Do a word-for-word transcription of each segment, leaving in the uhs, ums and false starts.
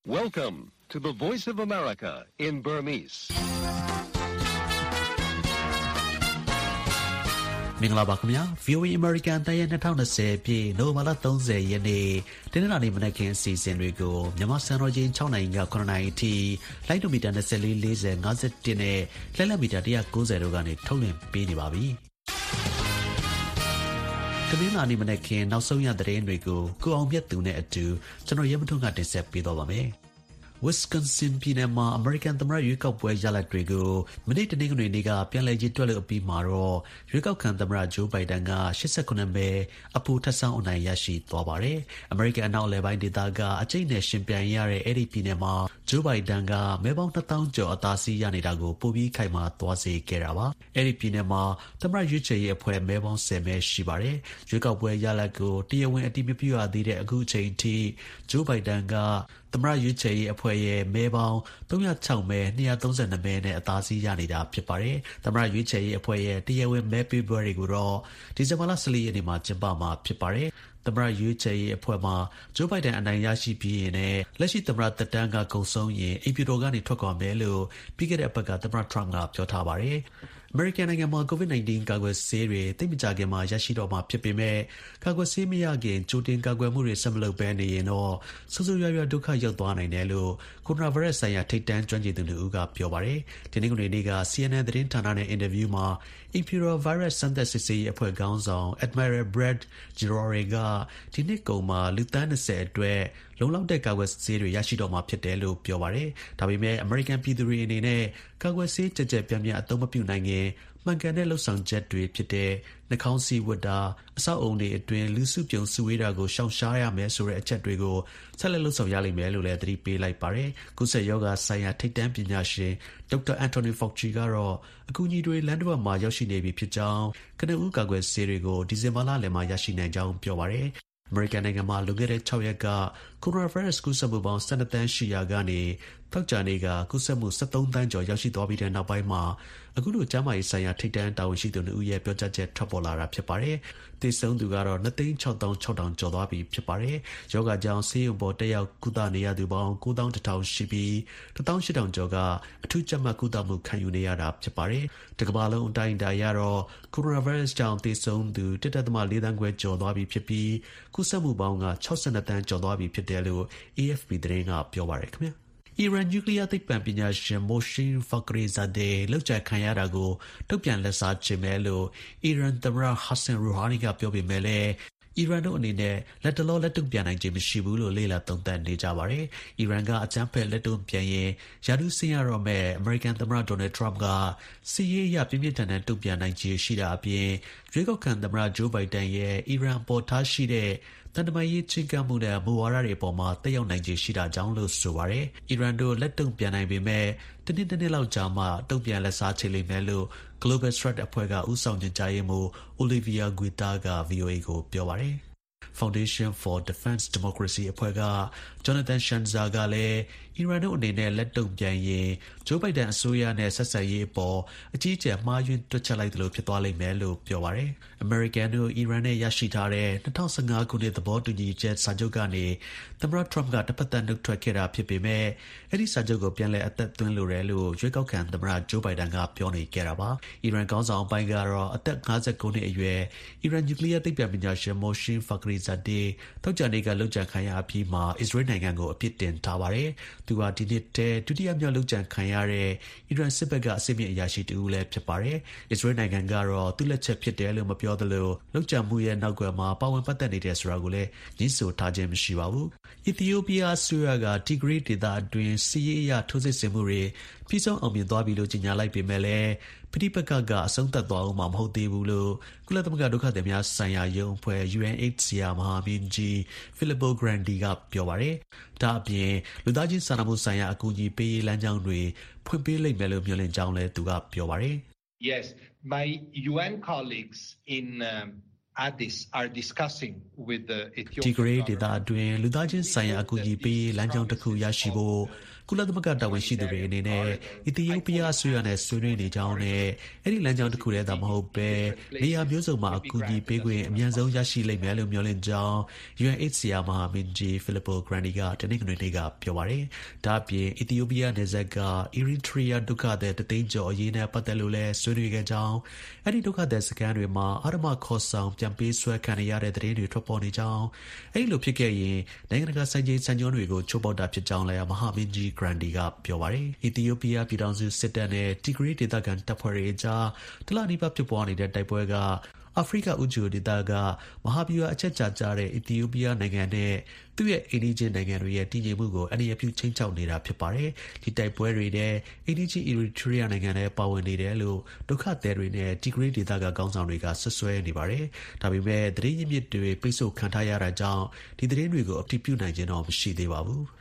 Welcome to the Voice of America in Burmese. မင်္ဂလာပါခင်ဗျာ ဗီအိုအေ American တန်ရဲ့၂၀၂၀ပြည့်နိုဝင်ဘာလ၃၀ရက်နေ့တင်းနှာနေမနက်ခင်းအစီအစဉ်တွေကိုမြန်မာစံတော်ချိန်၆နာရီက9နာရီအထိလိုင်းဒိုမီတာ၂၄ ၄၀ ၅၁နဲ့လက်လက်မီတာ၁၉၀တို့ကနေထုတ်လွှင့်ပေးနေပါပြီတမင်လာနေမနက်ခင်းနောက်ဆုံးရသတင်းတွေကိုကိုအောင်မြတ်သူနဲ့အတူကျွန်တော်ရဲမထွန်းကတင်ဆက်ပေးတော့ပါမယ်Wisconsin ပြည်နယ်မှာ American သမ္မတရွေးကောက်ပွဲရလဒ်တွေကိုမနေ့တနင်္ဂနွေနေ့ကပြန်လည်ရေးတွက်လို့အပြီးမှာတော့ရွေးကောက်ခံသမ္မတ Joe Biden က၈၉မဲအပိုထပ်ဆောင်အနိုင်ရရှိသွားပါတယ်။ American အနောက်အလယ်ပိုင်းဒေသကအကျိတ်နဲ့ရှင်ပြိုင်ရတဲ့အဲ့ဒီပြည်နယ်မှာ Joe Biden ကမဲပေါင်းနှစ်သောင်းကျော်အသာစီးရနေတာကိုပိုပြီးခိုင်မာသွားစေခဲ့တာပါ။အဲ့ဒီပြည်နယ်မှာသမ္မတရွေးချယ်ရေးအဖွဲ့မဲပေါင်း၁၀မဲရှိပါတယ်။ရွေးကောက်ပွဲရလဒ်ကိုတရားဝင်အတည်မပြုရသေးတဲ့အခုအချိန်ထိ Joe Biden ကသမ္မတရွေးချယ်ရေးအဖွဲ့ရဲ့မဲပေါင်း၃၀၆မဲ၂၃၂မဲနဲ့အသာစီးရနေတာဖြစ်ပါတယ်။သမ္မတရွေးချယ်ရေးအဖွဲ့ရဲ့တရားဝင်မဲပေးပွဲတွေကိုတော့ဒီဇင်ဘာလ၁၄ရက်နေ့မှာကျင်းပမှာဖြစ်ပါတယ်။သမ္မတရွေးချယ်ရေးအဖွဲ့မှာဂျိုးဘိုင်ဒန်အနိုင်ရရှိပြီးရင်နဲ့လက်ရှိသမ္မတသက်တမ်းကကုန်ဆုံးရင်အိမ်ဖြူတော်ကနေထွက်ခွာမယ်လို့ပြီးခဲ့တဲ့အပတ်ကသမ္မတထရမ့်ကပြောထားပါတယ်။ American နိုင်ငံမှာ COVID 19 ကာကွယ်ဆေးတွေသိပ်မကြာခင်မှာရရှိတော့မှာဖြစ်ပေမဲ့ကာကွယ်ဆေးမရခင်ကြိုတင်ကာကွယ်မှုတွေဆက်မလုပ်ဘဲနေရင်တော့ဆိုးဆိုးရွားရွားဒုက္ခရောက်သွားနိုင်တယ်လို့ကိုရိုနာဗိုင်းရပ်စ်ဆိုင်ရာထိပ်တန်းကျွမ်းကျင်သူတို့ကပြောပါတယ်။ဒီနေ့ကနေနေ့က C N N သတင်းဌာနနဲ့အင်တာဗျူးမှာ Imperial Virus စမ်းသပ်စစ်ဆေးရေးအဖွဲ့ခေါင်းဆောင် Admiral Brad Giroir ကဒီနှစ်ကုန်မှာလူသန်း၂၀အတွက်လုံလောက်တဲ့ကာကွယ်ဆေးတွေရရှိတော့မှာဖြစ်တယ်လို့ပြောပါတယ်။ဒါပေမဲ့ American ပြည်သူတွေအနေနဲ့ကာကွယ်ဆေးကြက်ကြက်ပြန့်ပြန့်အသုံးမပြုနိုင်ခင်မှန်ကန်တဲ့လှုပ်ဆောင်ချက်တွေဖြစ်တဲ့နှာခေါင်းစည်းဝတ်တာအဆောက်အုံတွေအတွင်းလူစုပြုံစုဝေးတာကိုရှောင်ရှားရမယ်ဆိုတဲ့အချက်တွေကိုဆက်လက်လှုပ်ဆောင်ရလိမ့်မယ်လို့လည်းသတိပေးလိုက်ပါတယ်။ကုသယောဂဆိုင်ရာထိပ်တန်းပညာရှင်ဒေါက်တာ Anthony Fauci ကတော့အကူအညီတွေလမ်းတစ်ပတ်မှာရောက်ရှိနေပြီဖြစ်ကြောင်းကနဦးကာကွယ်ဆေးတွေကိုဒီဇင်ဘာလလယ်မှာရရှိနိုင်ကြောင်းပြောပါတယ်။ American နိုင်ငံမှာလွန်ခဲ့တဲ့၆ရက်ကကိုရိုနာဗိုင်းရပ်စ်ကူးစက်မှုပေါင်း၁၂သန်းရှိရာကနေသောကြာနေ့ကကူးစက်မှု၁၃သန်းကျော်ရောက်ရှိသွားပြီးတဲ့နောက်ပိုင်းမှာအခုလိုကျန်းမာရေးဆိုင်ရာထိပ်တန်းတာဝန်ရှိသူနှစ်ဦးရဲ့ပြောကြားချက်ထွက်ပေါ်လာတာဖြစ်ပါတယ်။သေဆုံးသူကတော့၂သိန်း၆သောင်း၆ထောင်ကျော်သွားပြီဖြစ်ပါတယ်။ယောဂကြောင့်ဆေးရုံပေါ်တက်ရောက်ကုသနေရသူပေါင်း၉သောင်း၁ထောင်ရှိပြီး၁သောင်း၈ထောင်ကျော်ကအထူးကြပ်မတ်ကုသမှုခံယူနေရတာဖြစ်ပါတယ်။တစ်ကမ္ဘာလုံးအတိုင်းအတာရတော့ကိုရိုနာဗိုင်းရပ်စ်ကြောင့်သေဆုံးသူ၁.၄သန်းခွဲကျော်သွားပြီဖြစ်ပြီးကူးစက်မှုပေါင်းက၆၂သန်းကျော်သွားပြီဖြစ်တယ်လို့ A F P သတင်းကပြောပါတယ်ခင်ဗျာအီရန်နျူကလ িয়ার သိပ္ပံပညာရှင် Mohsen Fakhrizadeh လောက်ကျခံရတာကိုတုတ်ပြန်လက်စားချင်မယ်လို့အီရန်သမ္မတ Hassan Rouhani ကပြောပေမဲ့လည်းအီရန်တို့အနေနဲ့လက်တလောလက်တုံ့ပြန်နိုင်ခြင်းမရှိဘူးလို့လေ့လာသုံးသပ်နေကြပါတယ်။အီရန်ကအကြမ်းဖက်လက်တုံ့ပြန်ရင်ယာဒူးဆင်းရတော့မဲ့အမေရိကန်သမ္မတဒေါ်နယ်ထရမ့်ကစီးရေးအရပြင်းပြင်းထန်ထန်တုံ့ပြန်နိုင်ခြင်းရှိတာအပြင်ရွေးကောက်ခံသမ္မတဂျိုးဘိုင်ဒန်ရဲ့အီရန်ပေါ်ထားရှိတဲ့တန်တမာရေးချင်းကပ်မှုနဲ့မူဝါဒတွေအပေါ်မှာတက်ရောက်နိုင်ခြင်းရှိတာကြောင့်လို့ဆိုပါတယ်။အီရန်တို့လက်တုံ့ပြန်နိုင်ပေမဲ့တနည်းတနည်းလောက်ကြာမှတုံ့ပြန်လက်စားချေလိမ့်မယ်လို့ Global Threat အဖွဲ့ကဦးဆောင်ညွှန်ကြားရေးမှူး Olivia Guetta က ဗွီအိုအေကိုပြောပါတယ်။ Foundation for Defense Democracy အဖွဲ့က Jonathan Shanza ကလည်းအီရန်တို့အနေနဲ့လက်တုံ့ပြန်ရင်ဂျိုးဘိုင်ဒန်အစိုးရနဲ့ဆက်ဆံရေးအပေါ်အကြီးအကျယ်မှားယွင်းတွက်ချက်လိုက်သလိုဖြစ်သွားလိမ့်မယ်လို့ပြောပါတယ်။ American တို့အီရန်နဲ့ရရှိထားတဲ့၂၀၁၅ခုနှစ်သဘောတူညီချက်စာချုပ်ကနေသမ္မတထရမ့်ကတစ်ဖက်သတ်နှုတ်ထွက်ခဲ့တာဖြစ်ပေမဲ့အဲ့ဒီစာချုပ်ကိုပြန်လည်အသက်သွင်းလိုတယ်လို့ရွေးကောက်ခံသမ္မတဂျိုးဘိုင်ဒန်ကပြောနေခဲ့တာပါ။အီရန်ခေါင်းဆောင်အပိုင်းကတော့အသက်၅၉နှစ်အရွယ်အီရန်နျူကလ িয়ার သိပ္ပံပညာရှင် Mohsen Fakhrizadeh သောကြာနေ့ကလုပ်ကြံခံရအပြီးမှာအစ္စရေးနိုင်ငံကိုအပြစ်တင်ထားပါတယ်။သူဟာဒီနှစ်တည်းဒုတိယမြောက်လုပ်ကြံခံရတဲ့အီရန်စစ်ဘက်ကအစိမ့်မြင့်အရာရှိတူဦးလည်းဖြစ်ပါတယ်။အစ္စရေးနိုင်ငံကတော့သူ့လက်ချက်ဖြစ်တယ်လို့မပြောသလိုလုပ်ကြံမှုရဲ့နောက်ကွယ်မှာပါဝင်ပတ်သက်နေတယ်ဆိုတာကိုလည်းညှင်းဆိုထားခြင်းမရှိပါဘူး။အီသီယိုးပီးယားအစိုးရကတီဂရီဒေသအတွင်းစီးရေးအရထိုးစစ်ဆင်မှုတွေပြီးဆုံးအောင်မြင်သွားပြီလို့ကြေညာလိုက်ပေမဲ့လည်းပဋိပက္ခကအဆုံးသတ်သွားအောင်မှမဟုတ်သေးဘူးလို့ကုလသမဂ္ဂဒုက္ခသည်များဆိုင်ရာယုံအဖွဲ့ U N H C R မဟာမင်းကြီး Filippo Grandi ကပြောပါတယ်။ဒါအပြင်လူသားချင်းစာနာမှုဆိုင်ရာအကူအညီပေးရေးလမ်းကြောင်းတွေဖွင့်ပေးလိမ့်မယ်လို့မျှော်လင့်ကြောင်းလည်းသူကပြောပါတယ်။ Yes, my U N colleagues in um, Addis are discussing with the Ethiopian ဒီဂရိဒေသအတွင်းလူသားချင်းဆိုင်ရာအကူအညီပေးရေးလမ်းကြောင်းတစ်ခုရရှိဖို့ကုလသမဂ္ဂတာဝန်ရှိသူတွေအနေနဲ့အီသီယိုးပီးယားအစိုးရနဲ့ဆွေးနွေးနေကြောင်းနဲ့အဲ့ဒီလမ်းကြောင်းတစ်ခုတည်းသာမဟုတ်ပဲနေရာမျိုးစုံမှာအကူအညီပေးခွင့်အမြန်ဆုံးရရှိလိမ့်မယ်လို့မျှော်လင့်ကြောင်း ယူအန် အိတ် စီ အာ မဟာမင်းကြီး Filippo Grandi ကတနင်္ဂနွေနေ့ကပြောပါတယ်။ဒါ့အပြင်အီသီယိုးပီးယားနယ်စပ်က Eritrea ဒုက္ခသည်တသိန်းကျော်အရေးနဲ့ပတ်သက်လို့လည်းဆွေးနွေးခဲ့ကြောင်းအဲ့ဒီဒုက္ခသည်စခန်းတွေမှာအာရမခေါ်ဆောင်ပြန်ပေးဆွဲခံရတဲ့သတင်းတွေထွက်ပေါ်နေကြောင်းအဲ့လိုဖြစ်ခဲ့ရင်နိုင်ငံတကာစံချိန်စံညွှန်းတွေကိုချိုးဖောက်တာဖြစ်ကြောင်းလည်းမဟာမင်းကြီး Grandi ကပြောပါတယ်။အီသီယိုးပီးယားပြည်ထောင်စုစစ်တပ်နဲ့တီဂရီဒေသခံတပ်ဖွဲ့တွေအကြားတလနီးပါးဖြစ်ပွားနေတဲ့တိုက်ပွဲကအာဖရိကဥဂျူဒေသကမဟာဗျူဟာအချက်ချာကျတဲ့အီသီယိုးပီးယားနိုင်ငံနဲ့သူ့ရဲ့အိန္ဒိချင်းနိုင်ငံတွေရဲ့တည်ငြိမ်မှုကိုအန္တရာယ်ပြုချိန်ချောက်နေတာဖြစ်ပါတယ်။ဒီတိုက်ပွဲတွေနဲ့အိန္ဒိချင်း Eritrea နိုင်ငံနဲ့ပါဝင်နေတယ်လို့ဒုက္ခသည်တွေနဲ့တီဂရီဒေသကခေါင်းဆောင်တွေကဆွဆွဲနေပါတယ်။ဒါပေမဲ့သတင်းရင်းမြစ်တွေပိတ်ဆို့ခံထားရတာကြောင့်ဒီသတင်းတွေကိုအတည်ပြုနိုင်ခြင်းတော့မရှိသေးပါဘူး။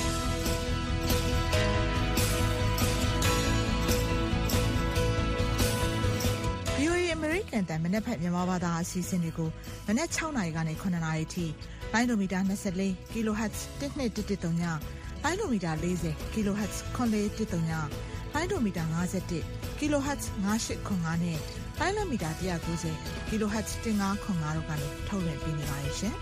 တန်မနက်ဖက်မြန်မာဘာသာအစီအစဉ်တွေကိုမနက်၆နာရီကနေ၇နာရီထိလိုင်းဒိုမီတာ၂၄ kHz တစ်နှစ်တစ်တစ်သုံးညလိုင်းဒိုမီတာ၄၀ kHz ခွန်လေးတစ်သုံးညလိုင်းဒိုမီတာ၅၁ kHz ၅၈ခွန်၅နဲ့လိုင်းလမီတာ၁၉၀ kHz ၁၅ခွန်၅တို့ကနေထုတ်လွှင့်ပေးနေပါတယ်ရှင်။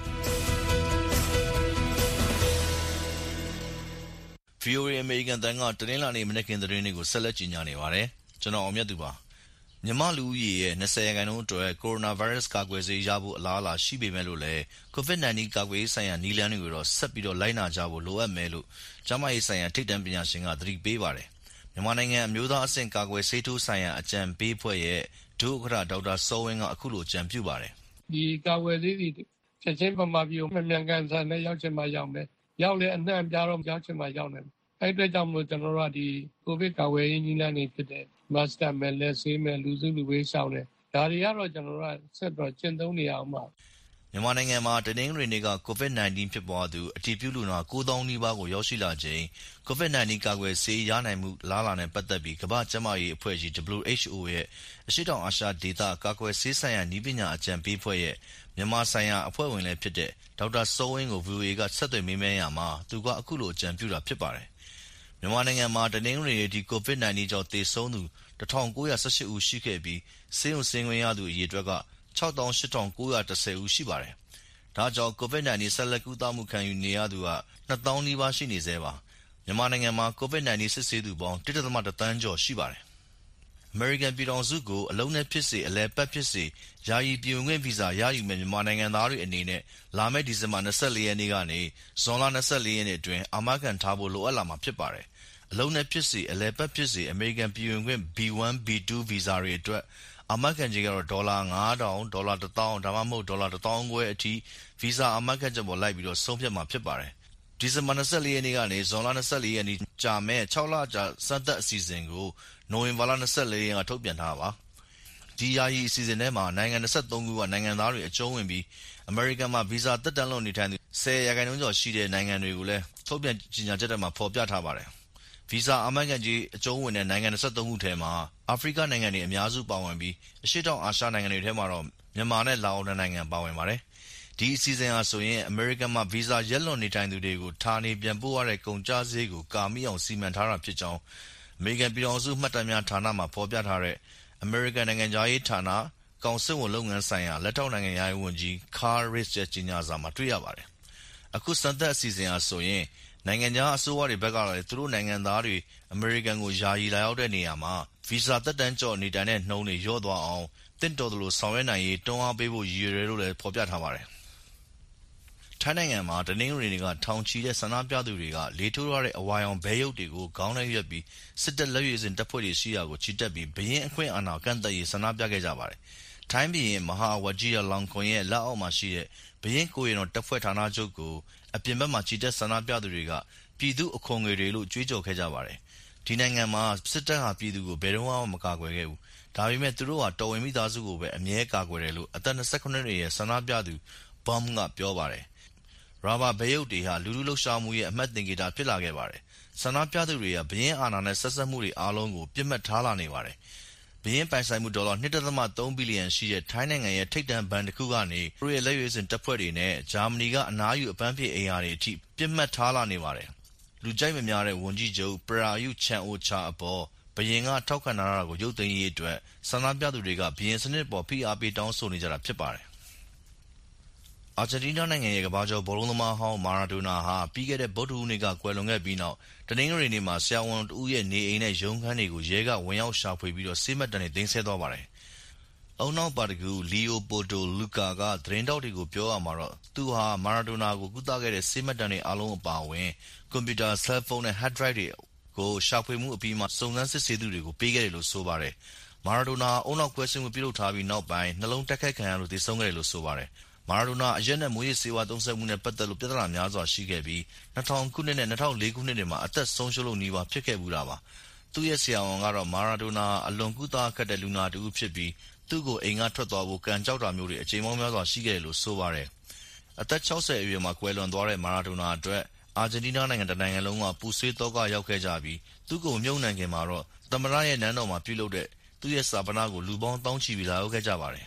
ဗီအိုအေ American တန်ကတနင်္လာနေ့မနက်ခင်းသတင်းတွေကိုဆက်လက်ကြီးညာနေပါတယ်။ကျွန်တော်အောင်မြတ်သူပါ။မြန်မာလူဦးရေရဲ့၂၀ရာခိုင်နှုန်းအတွက်ကိုရိုနာဗိုင်းရပ်စ်ကာကွယ်ဆေးရဖို့အလားအလာရှိပေမဲ့လို့လည်း ကိုဗစ်၁၉ ကာကွယ်ရေးဆိုင်ရာနည်းလမ်းတွေကိုတော့ဆက်ပြီးတော့လိုက်နာကြဖို့လိုအပ်မယ်လို့ကျန်းမာရေးဆိုင်ရာထိပ်တန်းပညာရှင်ကသတိပေးပါတယ်။မြန်မာနိုင်ငံအမျိုးသားအဆင့်ကာကွယ်ဆေးထိုးဆိုင်ရာအကြံပေးအဖွဲ့ရဲ့ဒုဥက္ကဋ္ဌဒေါက်တာစောဝင်းကအခုလိုအကြံပြုပါတယ်။ဒီကာကွယ်ဆေးတွေချက်ချင်းပမာပြီးမမြန်ကန်ဆန်နဲ့ရောက်ချင်မှရောက်မယ်။ရောက်လေအနှံ့အပြားတော့ရောက်ချင်မှရောက်နိုင်မယ်။အဲ့အတွက်ကြောင့်မို့ကျွန်တော်တို့ကဒီကိုဗစ်ကာကွယ်ရေးနည်းလမ်းတွေဖြစ်တဲ့မတ်စတာမယ်လက်ဆေးမယ်လူစုလူဝေးရှောင်တယ်ဒါတွေကတော့ကျွန်တော်တို့ကဆက်တော့ကျင့်သုံးနေအောင်ပါမြန်မာနိုင်ငံမှာတနင်္ဂနွေနေ့ကကိုဗစ်၁၉ဖြစ်ပွားသူအတည်ပြုလူနာ၉သောင်းနီးပါးကိုရောက်ရှိလာချိန်ကိုဗစ်၁၉ကာကွယ်ဆေးရနိုင်မှုလားလာနဲ့ပတ်သက်ပြီးကမ္ဘာ့ကျန်းမာရေးအဖွဲ့ကြီး W H O ရဲ့အရှေ့တောင်အာရှဒေသကာကွယ်ဆေးဆိုင်ရာနည်းပညာအကြံပေးအဖွဲ့ရဲ့မြန်မာဆိုင်ရာအဖွဲ့ဝင်လည်းဖြစ်တဲ့ဒေါက်တာစောဝင်းကို ဗီအိုအေကဆက်သွယ်မေးမြန်းရာမှာသူကအခုလိုအကြံပြုတာဖြစ်ပါတယ်မြန်မာနိုင်ငံမှာတနင်္ဂနွေနေ့ဒီကိုဗစ်၁၉ကြောင့်သေဆုံးသူ၁၉၁၈ဦးရှိခဲ့ပြီးဆေးရုံဆင်းခွင့်ရသူအရေအတွက်က၆သောင်း၈ထောင်၉ရာ၁၀ဦးရှိပါတယ်။ဒါကြောင့်ကိုဗစ်၁၉ဆက်လက်ကုသမှုခံယူနေရသူက၂သောင်းနီးပါးရှိနေဆဲပါ။မြန်မာနိုင်ငံမှာကိုဗစ်၁၉စစ်ဆေးသူပေါင်း၁.၁သန်းကျော်ရှိပါတယ်။အမေရိကန်ပြည်ထောင်စုကိုအလုံးနဲ့ဖြစ်စေအလည်ပတ်ဖြစ်စေယာယီပြည်ဝင်ခွင့်ဗီဇာရယူမဲ့မြန်မာနိုင်ငံသားတွေအနေနဲ့လာမယ့်ဒီဇင်ဘာ၂၄ရက်နေ့ကနေဇွန်လ၂၄ရက်နေ့အတွင်းအာမခံထားဖို့လိုအပ်လာမှာဖြစ်ပါတယ်။အလုံးနဲ့ဖြစ်စေအလည်ပတ်ဖြစ်စေအမေရိကန်ပြည်ဝင်ခွင့် B 1 B 2 ဗီဇာတွေအတွက်အာမခံကြေးကတော့ဒေါ်လာ၅ထောင်ဒေါ်လာတစ်သောင်းဒါမှမဟုတ်ဒေါ်လာတစ်သောင်းခွဲအထိဗီဇာအာမခံချက်ပေါ်လိုက်ပြီးတော့ဆုံးဖြတ်မှာဖြစ်ပါတယ်။ဒီဇင်ဘာ၂၄ရက်နေ့ကနေဇွန်လ၂၄ရက်နေ့ကြာမဲ့၆လကြာစမ်းသပ်အစီအစဉ်ကိုနိုဝင်ဘာလ၂၄ရက်ကထုတ်ပြန်ထားပါ။ဒီယာယီအစီအစဉ်ထဲမှာနိုင်ငံ၂၃ခုကနိုင်ငံသားတွေအကျုံးဝင်ပြီးအမေရိကန်မှာဗီဇာတက်တန်းလို့နေထိုင်သူ၁၀ရာခိုင်နှုန်းကျော်ရှိတဲ့နိုင်ငံတွေကိုလည်းထုတ်ပြန်ကြေညာချက်ထဲမှာဖော်ပြထားပါတယ်။ဗီဇာအာမခံကြေးအကျုံးဝင်တဲ့နိုင်ငံ၂၃ခုထဲမှာအာဖရိကနိုင်ငံတွေအများစုပါဝင်ပြီးအရှေ့တောင်အာရှနိုင်ငံတွေထဲမှာတော့မြန်မာနဲ့လာအိုနိုင်ငံပါဝင်ပါတယ်။ဒီအစီအစဉ်ဟာဆိုရင်အမေရိကန်မှာဗီဇာရက်လွန်နေထိုင်သူတွေကိုဌာနေပြန်ပို့ရတဲ့ကုန်ကျစရိတ်ကိုကာမိအောင်စီမံထားတာဖြစ်ကြောင်းအမေရိကန်ပြည်ထောင်စုမှတ်တမ်းများဌာနမှာဖော်ပြထားတဲ့အမေရိကန်နိုင်ငံသားရေးဌာနကောင်စစ်ဝန်လုပ်ငန်းဆိုင်ရာလက်ထောက်နိုင်ငံရေးဝန်ကြီး Carl Risch ရဲ့ကြေညာစာမှာတွေ့ရပါတယ်။အခုစံသက်အစီအစဉ်ဟာဆိုရင်နိုင်ငံခြားအစိုးရတွေဘက်ကလည်းသူတို့နိုင်ငံသားတွေအမေရိကန်ကိုယာယီလာရောက်တဲ့နေရာမှာဗီဇာသက်တမ်းကျော်နေထိုင်တဲ့နှုန်းတွေလျော့သွားအောင်တင့်တော်သလိုဆောင်ရွက်နိုင်ရေးတွန်းအားပေးဖို့ရည်ရွယ်တယ်လို့လည်းဖော်ပြထားပါတယ်။ထိုင်းနိုင်ငံမှာတနင်္ဂနွေနေ့ကထောင်ချီတဲ့ဆန္ဒပြသူတွေကလေထိုးရတဲ့အဝါရောင်ဘဲရုပ်တွေကိုခေါင်းထဲရွက်ပြီးစစ်တပ်လက်ရွေးစင်တပ်ဖွဲ့တွေရှိရာကိုချီတက်ပြီးဘရင်အခွင့်အာဏာကန့်သက်ရေးဆန္ဒပြခဲ့ကြပါတယ်။ထိုင်းဘရင်မဟာဝဂျီရာလောင်ကွန်ရဲ့လက်အောက်မှာရှိတဲ့ဘရင်ကိုရင်တော်တပ်ဖွဲ့ဌာနချုပ်ကိုအပြင်ဘက်မှာချီတက်ဆန္ဒပြသူတွေကပြည်သူအခွန်ငွေတွေလို့ကြွေးကြော်ခဲ့ကြပါတယ်။ဒီနိုင်ငံမှာစစ်တပ်ဟာပြည်သူကိုဘယ်တော့မှမကာကွယ်ခဲ့ဘူး။ဒါပေမဲ့သူတို့ဟာတော်ဝင်မိသားစုကိုပဲအမြဲကာကွယ်တယ်လို့အသက်၂၇နှစ်ရဲ့ဆန္ဒပြသူဘမ်ကပြောပါတယ်။ရာဘာဘဲရုပ်တွေဟာလူလူလှုပ်ရှားမှုရဲ့အမှတ်သင်္ကေတဖြစ်လာခဲ့ပါတယ်။ဆန္ဒပြသူတွေကဘရင်အာဏာနဲ့ဆက်စပ်မှုတွေအားလုံးကိုပြစ်မှတ်ထားလာနေပါတယ်။ဘရင်ပိုင်ဆိုင်မှုဒေါ်လာ၂.၃ဘီလီယံရှိတဲ့ထိုင်းနိုင်ငံရဲ့ထိပ်တန်းဘဏ်တစ်ခုကနေသူတို့ရဲ့လက်ရွေးစင်တပ်ဖွဲ့တွေနဲ့ဂျာမနီကအနားယူအပန်းဖြေအိမ်ယာတွေအထိပြစ်မှတ်ထားလာနေပါတယ်။လူကြိုက်မများတဲ့ဝန်ကြီးချုပ်ပရာယုချန်အိုချာအပေါ်ဘယင်ကထောက်ခံထားတာကိုရုပ်သိမ်းရေးအတွက်ဆန္ဒပြသူတွေကဘယင်စနစ်ပေါ်ဖိအားပေးတောင်းဆိုနေကြတာဖြစ်ပါတယ်။အာဂျင်တီးနားနိုင်ငံရဲ့ကမ္ဘာကျော်ဘောလုံးသမားဟောင်းမာရာဒိုနာဟာပြီးခဲ့တဲ့ဗုဒ္ဓဟူးနေ့ကကွယ်လွန်ခဲ့ပြီးနောက်တနင်္ဂနွေနေ့မှာဆရာဝန်တဦးရဲ့နေအိမ်နဲ့ရုံးခန်းတွေကိုရဲကဝင်ရောက်ရှာဖွေပြီးတော့ဆေးမှတ်တမ်းတွေသိမ်းဆည်းသွားပါတယ်။အုံနောက်ပါတကူလီယိုပိုတိုလူကာကသတင်းတောက်တွေကိုပြောရမှာတော့သူဟာမာရာဒိုနာကိုကုသခဲ့တဲ့ဆေးမှတ်တမ်းတွေအားလုံးအပါအဝင်ကွန်ပျူတာဆဲလ်ဖုန်းနဲ့ hard drive တွေကိုရှာဖွေမှုအပြီးမှာစုံစမ်းစစ်ဆေးသူတွေကိုပေးခဲ့တယ်လို့ဆိုပါတယ်။မာရာဒိုနာအုံနောက်ကွဲဆွဲမှုပြုလုပ်ထားပြီးနောက်ပိုင်းနှလုံးတက်ခိုက်ခံရလို့သေဆုံးခဲ့တယ်လို့ဆိုပါတယ်။မာရာဒိုနာအရက်နဲ့မွေးရဆေးဝါးသုံးစွဲမှုနဲ့ပတ်သက်လို့ပြဿနာများစွာရှိခဲ့ပြီး၂၀၀၀ခုနှစ်နဲ့၂၀၀၄ခုနှစ်တွေမှာအသက်ဆုံးရှုံးလို့နီးပါးဖြစ်ခဲ့ဘူးတာပါ။သူ့ရဲ့ဆရာဝန်ကတော့မာရာဒိုနာအလွန်ကုသခက်တဲ့လူနာတူဖြစ်ပြီးသူ့ကိုအိမ်ကထွက်သွားဖို့ကံကြောက်တာမျိုးတွေအချိန်ပေါင်းများစွာရှိခဲ့တယ်လို့ဆိုပါတယ်။အသက်၆၀အရွယ်မှာကွယ်လွန်သွားတဲ့မာရာဒိုနာအတွက်အာဂျင်တီးနားနိုင်ငံတနိုင်ငံလုံးကပူဆွေးသောကရောက်ခဲ့ကြပြီးသူ့ကိုမြုပ်နှံခင်မှာတော့သမ္မတရဲ့နန်းတော်မှာပြုလုပ်တဲ့သူ့ရဲ့စာပနာကိုလူပေါင်းတောင်းချီပြီးလာရောက်ခဲ့ကြပါတယ်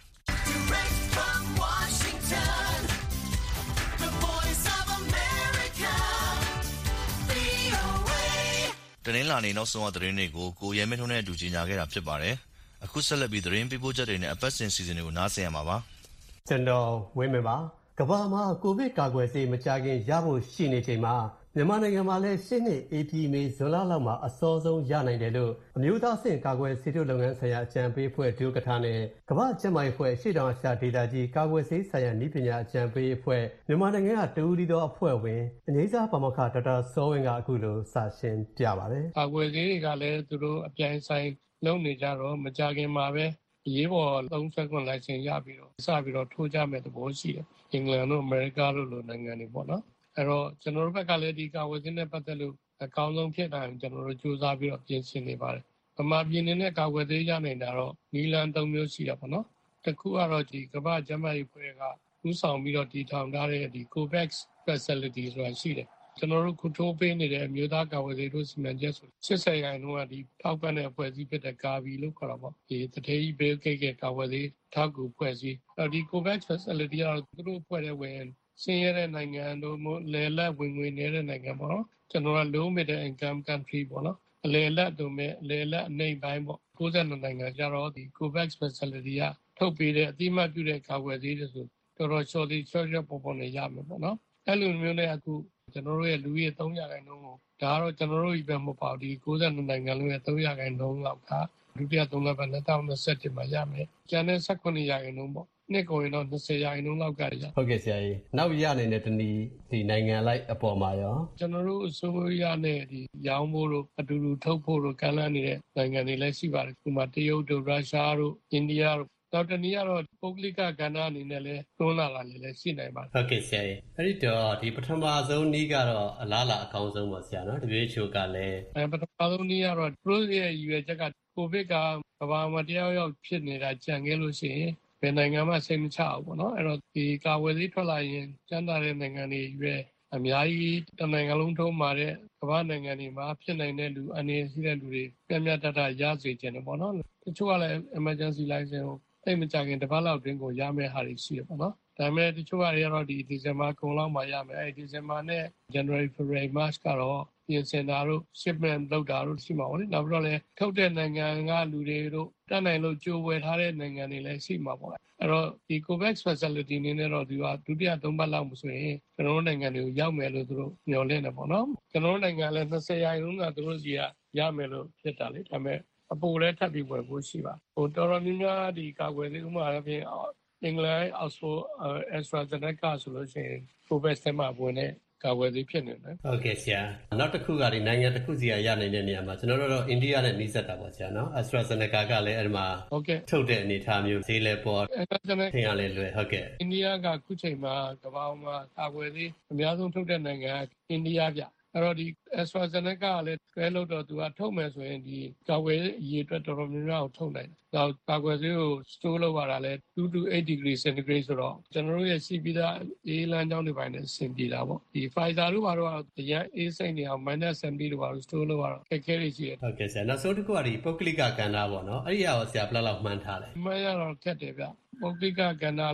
တနင်္လာနေ့နောက်ဆုံးသတင်းတွေကိုကိုရဲမင်းထွန်းနဲ့အတူကြီးညာခဲ့တာဖြစ်ပါတယ်။အခုဆက်လက်ပြီးသတင်းပေးပို့ချက်တွေနဲ့အပတ်စဉ်စီစဉ်တွေကိုနားဆင်ရမှာပါ။ကျွန်တော်ဝင်းမပါကမ္ဘာမှာကိုဗစ်ကာကွယ်ဆေးမကြခင်ရဖို့ရှိနေချိန်မှာမြန်မာနိုင်ငံမှာလည်းရှင်းနှစ်ဧပြီမေဇွန်လလောက်မှာအစောဆုံးရနိုင်တယ်လို့အမျိုးသားအဆင့်ကာကွယ်ဆေးထုတ်လုပ်ငန်းဆိုင်ရာအကြံပေးအဖွဲ့ဒုက္ကဋ္ဌနဲ့ကမ္ဘာ့ကျန်းမာရေးအဖွဲ့ရှေ့တောင်အာရှဒေသကြီးကာကွယ်ဆေးဆိုင်ရာနည်းပညာအကြံပေးအဖွဲ့မြန်မာနိုင်ငံကတဦးတည်းသောအဖွဲ့ဝင်အငြိမ်းစားပါမောက္ခဒေါက်တာစောဝင်းကအခုလိုစရှင်းပြပါတယ်။ကာကွယ်ဆေးတွေကလည်းသူတို့အပြိုင်ဆိုင်လုပ်နေကြတော့မကြခင်မှာပဲရေးပေါ်သုံးစွဲခွင့်လိုင်စင်ရပြီးတော့စပြီးတော့ထိုးကြမဲ့သဘောရှိတယ်။အင်္ဂလန်တို့အမေရိကတို့လိုနိုင်ငံတွေပေါ့နော်။အဲ့တော့ကျွန်တော်တို့ဘက်ကလည်းဒီကာဝယ်ဆေးနဲ့ပတ်သက်လို့အကောင်းဆုံးဖြစ်နိုင်ကျွန်တော်တို့စူးစမ်းပြီးတော့ပြင်ဆင်နေပါတယ်။ဗမာပြည်နေတဲ့ကာဝယ်ဆေးရနိုင်တာတော့နီလန်သုံးမျိုးရှိတာပေါ့နော်။တစ်ခုကတော့ဒီကမ္ဘာ့ကျန်းမာရေးအဖွဲ့ကဥဆောင်ပြီးတော့တည်ထောင်ထားတဲ့ဒီ COVAX facility ဆိုတာရှိတယ်။ကျွန်တော်တို့ခုထိုးပေးနေတဲ့အမျိုးသားကာဝယ်ဆေးတို့စီမံချက်ဆို၈၀ရာခိုင်နှုန်းကဒီထောက်ပံ့တဲ့အဖွဲ့အစည်းဖြစ်တဲ့ကာဗီလို့ခေါ်တာပေါ့ဒီတထေးကြီးဘေးကိတ်ကကာဝယ်ဆေးထောက်ကူအဖွဲ့အစည်းအဲဒီ COVAX facility ကတော့သူတို့ဖွဲ့တဲ့ဝင်ဆင်းရဲတဲ့နိုင်ငံတို့လဲလက်ဝင်ငွေနေတဲ့နိုင်ငံပေါ့နော်ကျွန်တော်က low middle income country ပေါ့နော်အလဲလက်တို့မဲ့လဲလက်အနေပိုင်းပေါ့၉၂နိုင်ငံကျတော့ဒီ COVAX facility ကထုတ်ပေးတဲ့အတိမတ်ပြုတဲ့ကာဝယ်ဆေးတွေဆိုတော်တော် shortage shortage ပေါ်ပေါ်နေရမယ်ပေါ့နော်အဲ့လိုမျိုးနဲ့အခုကျွန်တော်တို့ရဲ့လူကြီး၃ရာခိုင်နှုန်းကိုဒါကတော့ကျွန်တော်တို့ဤပဲမပေါ့ဒီ၉၂နိုင်ငံလုံးရဲ့၃ရာခိုင်နှုန်းလောက်ကဒုတိယသုံးလပတ်၂၀၂၁မှာရမယ်ကျန်တဲ့၁၈ရာခိုင်နှုန်းပေါ့နှစ်ကုန်ရင်တော့၂၀ရာခိုင်နှုန်းလောက်ကရဟုတ်ကဲ့ဆရာကြီးနောက်ရနေတဲ့တနည်းဒီနိုင်ငံလိုက်အပေါ်မှာရောကျွန်တော်တို့အစိုးရနဲ့ဒီရောင်းဖို့လို့အတူတူထုတ်ဖို့လို့ကမ်းလှမ်းနေတဲ့နိုင်ငံတွေလည်းရှိပါတယ်ဥပမာတရုတ်တို့ရုရှားတို့အိန္ဒိယတို့တော့တနည်းကတော့ပုဂ္ဂလိကကဏ္ဍအနေနဲ့လည်းတွန်းလာလာလည်းလည်းရှိနိုင်ပါတယ်ဟုတ်ကဲ့ဆရာကြီးအဲ့ဒီတော့ဒီပထမဆုံးနည်းကတော့အလားလာအကောင်းဆုံးပါဆရာနော် W H O ကလည်းအဲပထမဆုံးနည်းကတော့ Pro ရဲ့ရည်ရွယ်ချက်ကကိုဗစ်ကကမ္ဘာမှာတယောက်ယောက်ဖြစ်နေတာကြံခဲ့လို့ရှိရင်ဘယ်နိုင်ငံမှစိတ်မချအောင်ပေါ့နော်အဲ့တော့ဒီကာဝယ်ဆေးထွက်လာရင်ကျန်းမာတဲ့နိုင်ငံတွေရွယ်အများကြီးတနိုင်ငံလုံးထုံးမာတဲ့ကမ္ဘာနိုင်ငံတွေမှာဖြစ်နိုင်တဲ့လူအနေရှိတဲ့လူတွေပြတ်ပြတ်တတ်တတ်ရစေချင်တယ်ပေါ့နော်တချို့ကလည်း emergency license ကိုသိမကြခင်တစ်ပတ်လောက်တွင်းကိုရမယ့်ဟာတွေရှိတယ်ပေါ့နော်ဒါပေမဲ့တချို့ကတွေကတော့ဒီဒီဇင်ဘာကုန်လောက်မှရမယ်အဲဒီဒီဇင်ဘာနဲ့ January February March ကတော့ပြင်ဆင်တာတို့ shipment လုပ်တာတို့ရှိမှာပေါ့လေနောက်ပြီးတော့လည်းထုတ်တဲ့နိုင်ငံကလူတွေတို့တတ်နိုင်လို့ကြိုးဝယ်ထားတဲ့နိုင်ငံတွေလည်းရှိမှာပေါ့အဲ့တော့ဒီ COVAX facility နေနဲ့တော့ဒီကဒုတိယသုံးပတ်လောက်မှဆိုရင်ကျွန်တော်တို့နိုင်ငံတွေကိုရောက်မယ်လို့သူတို့ညွှန်လင့်တယ်ပေါ့နော်ကျွန်တော်တို့နိုင်ငံလည်း၂၀ရာခိုင်နှုန်းကသူတို့စီကရမယ်လို့ဖြစ်တာလေဒါပေမဲ့အပိုလည်းထပ်ပြီးဝယ်ဖို့ရှိပါဟိုတော်တော်များများဒီကာကွယ်ဆေးဥပမာအပြင်အင်္ဂလန်အောက်စ်ဖို့ AstraZeneca ဆိုလို့ရှိရင် COVAX ထဲမှာဝင်တဲ့ကာဝယ်ဆေးဖြစ်နေတယ်ဟုတ်ကဲ့ဆရာနောက်တစ်ခုကဒီနိုင်ငံတစ်ခုစီကရနိုင်တဲ့နေရာမှာကျွန်တော်တို့တော့အိန္ဒိယနဲ့နှိစက်တာပေါ့ဆရာနော် AstraZeneca ကလည်းအဲ့ဒီမှာဟုတ်ကဲ့ထုတ်တဲ့အနေအထားမျိုးဈေးလဲပေါ်ထင်ရလဲလွယ်ဟုတ်ကဲ့အိန္ဒိယကခုချိန်မှာကမ္ဘာမှာကာကွယ်ဆေးအများဆုံးထုတ်တဲ့နိုင်ငံကအိန္ဒိယပြအဲ့တော့ဒီ AstraZeneca ကလည်းတွဲလို့တော့သူကထုတ်မယ်ဆိုရင်ဒီကာကွယ်ဆေးအရေးအတွက်တော်တော်များများကိုထုတ်နိုင်တယ်။နောက်ကာကွယ်ဆေးကို store လုပ်ရတာလည်းtwo to eight degree centigrade ဆိုတော့ကျွန်တော်တို့ရဲ့စီပီတာအေးလမ်းကြောင်းတွေပိုင်းနဲ့အဆင်ပြေတာပေါ့။ဒီ Pfizer တို့ဘာလို့အရင်အေးစိတ်နေအောင် minus seventy တို့ဘာလို့ store လုပ်ရတော့ခက်ခဲတွေရှိတယ်။ဟုတ်ကဲ့ဆရာနောက်ဆုံးတစ်ခုကဒီပုဂ္ဂလိကကဏ္ဍပေါ့နော်။အဲ့ဒီအရာကိုဆရာဘယ်လောက်မှန်းထားလဲ။မှန်းရတော့ခက်တယ်ဗျ။ပုဂ္ဂလိကကဏ္ဍလည်း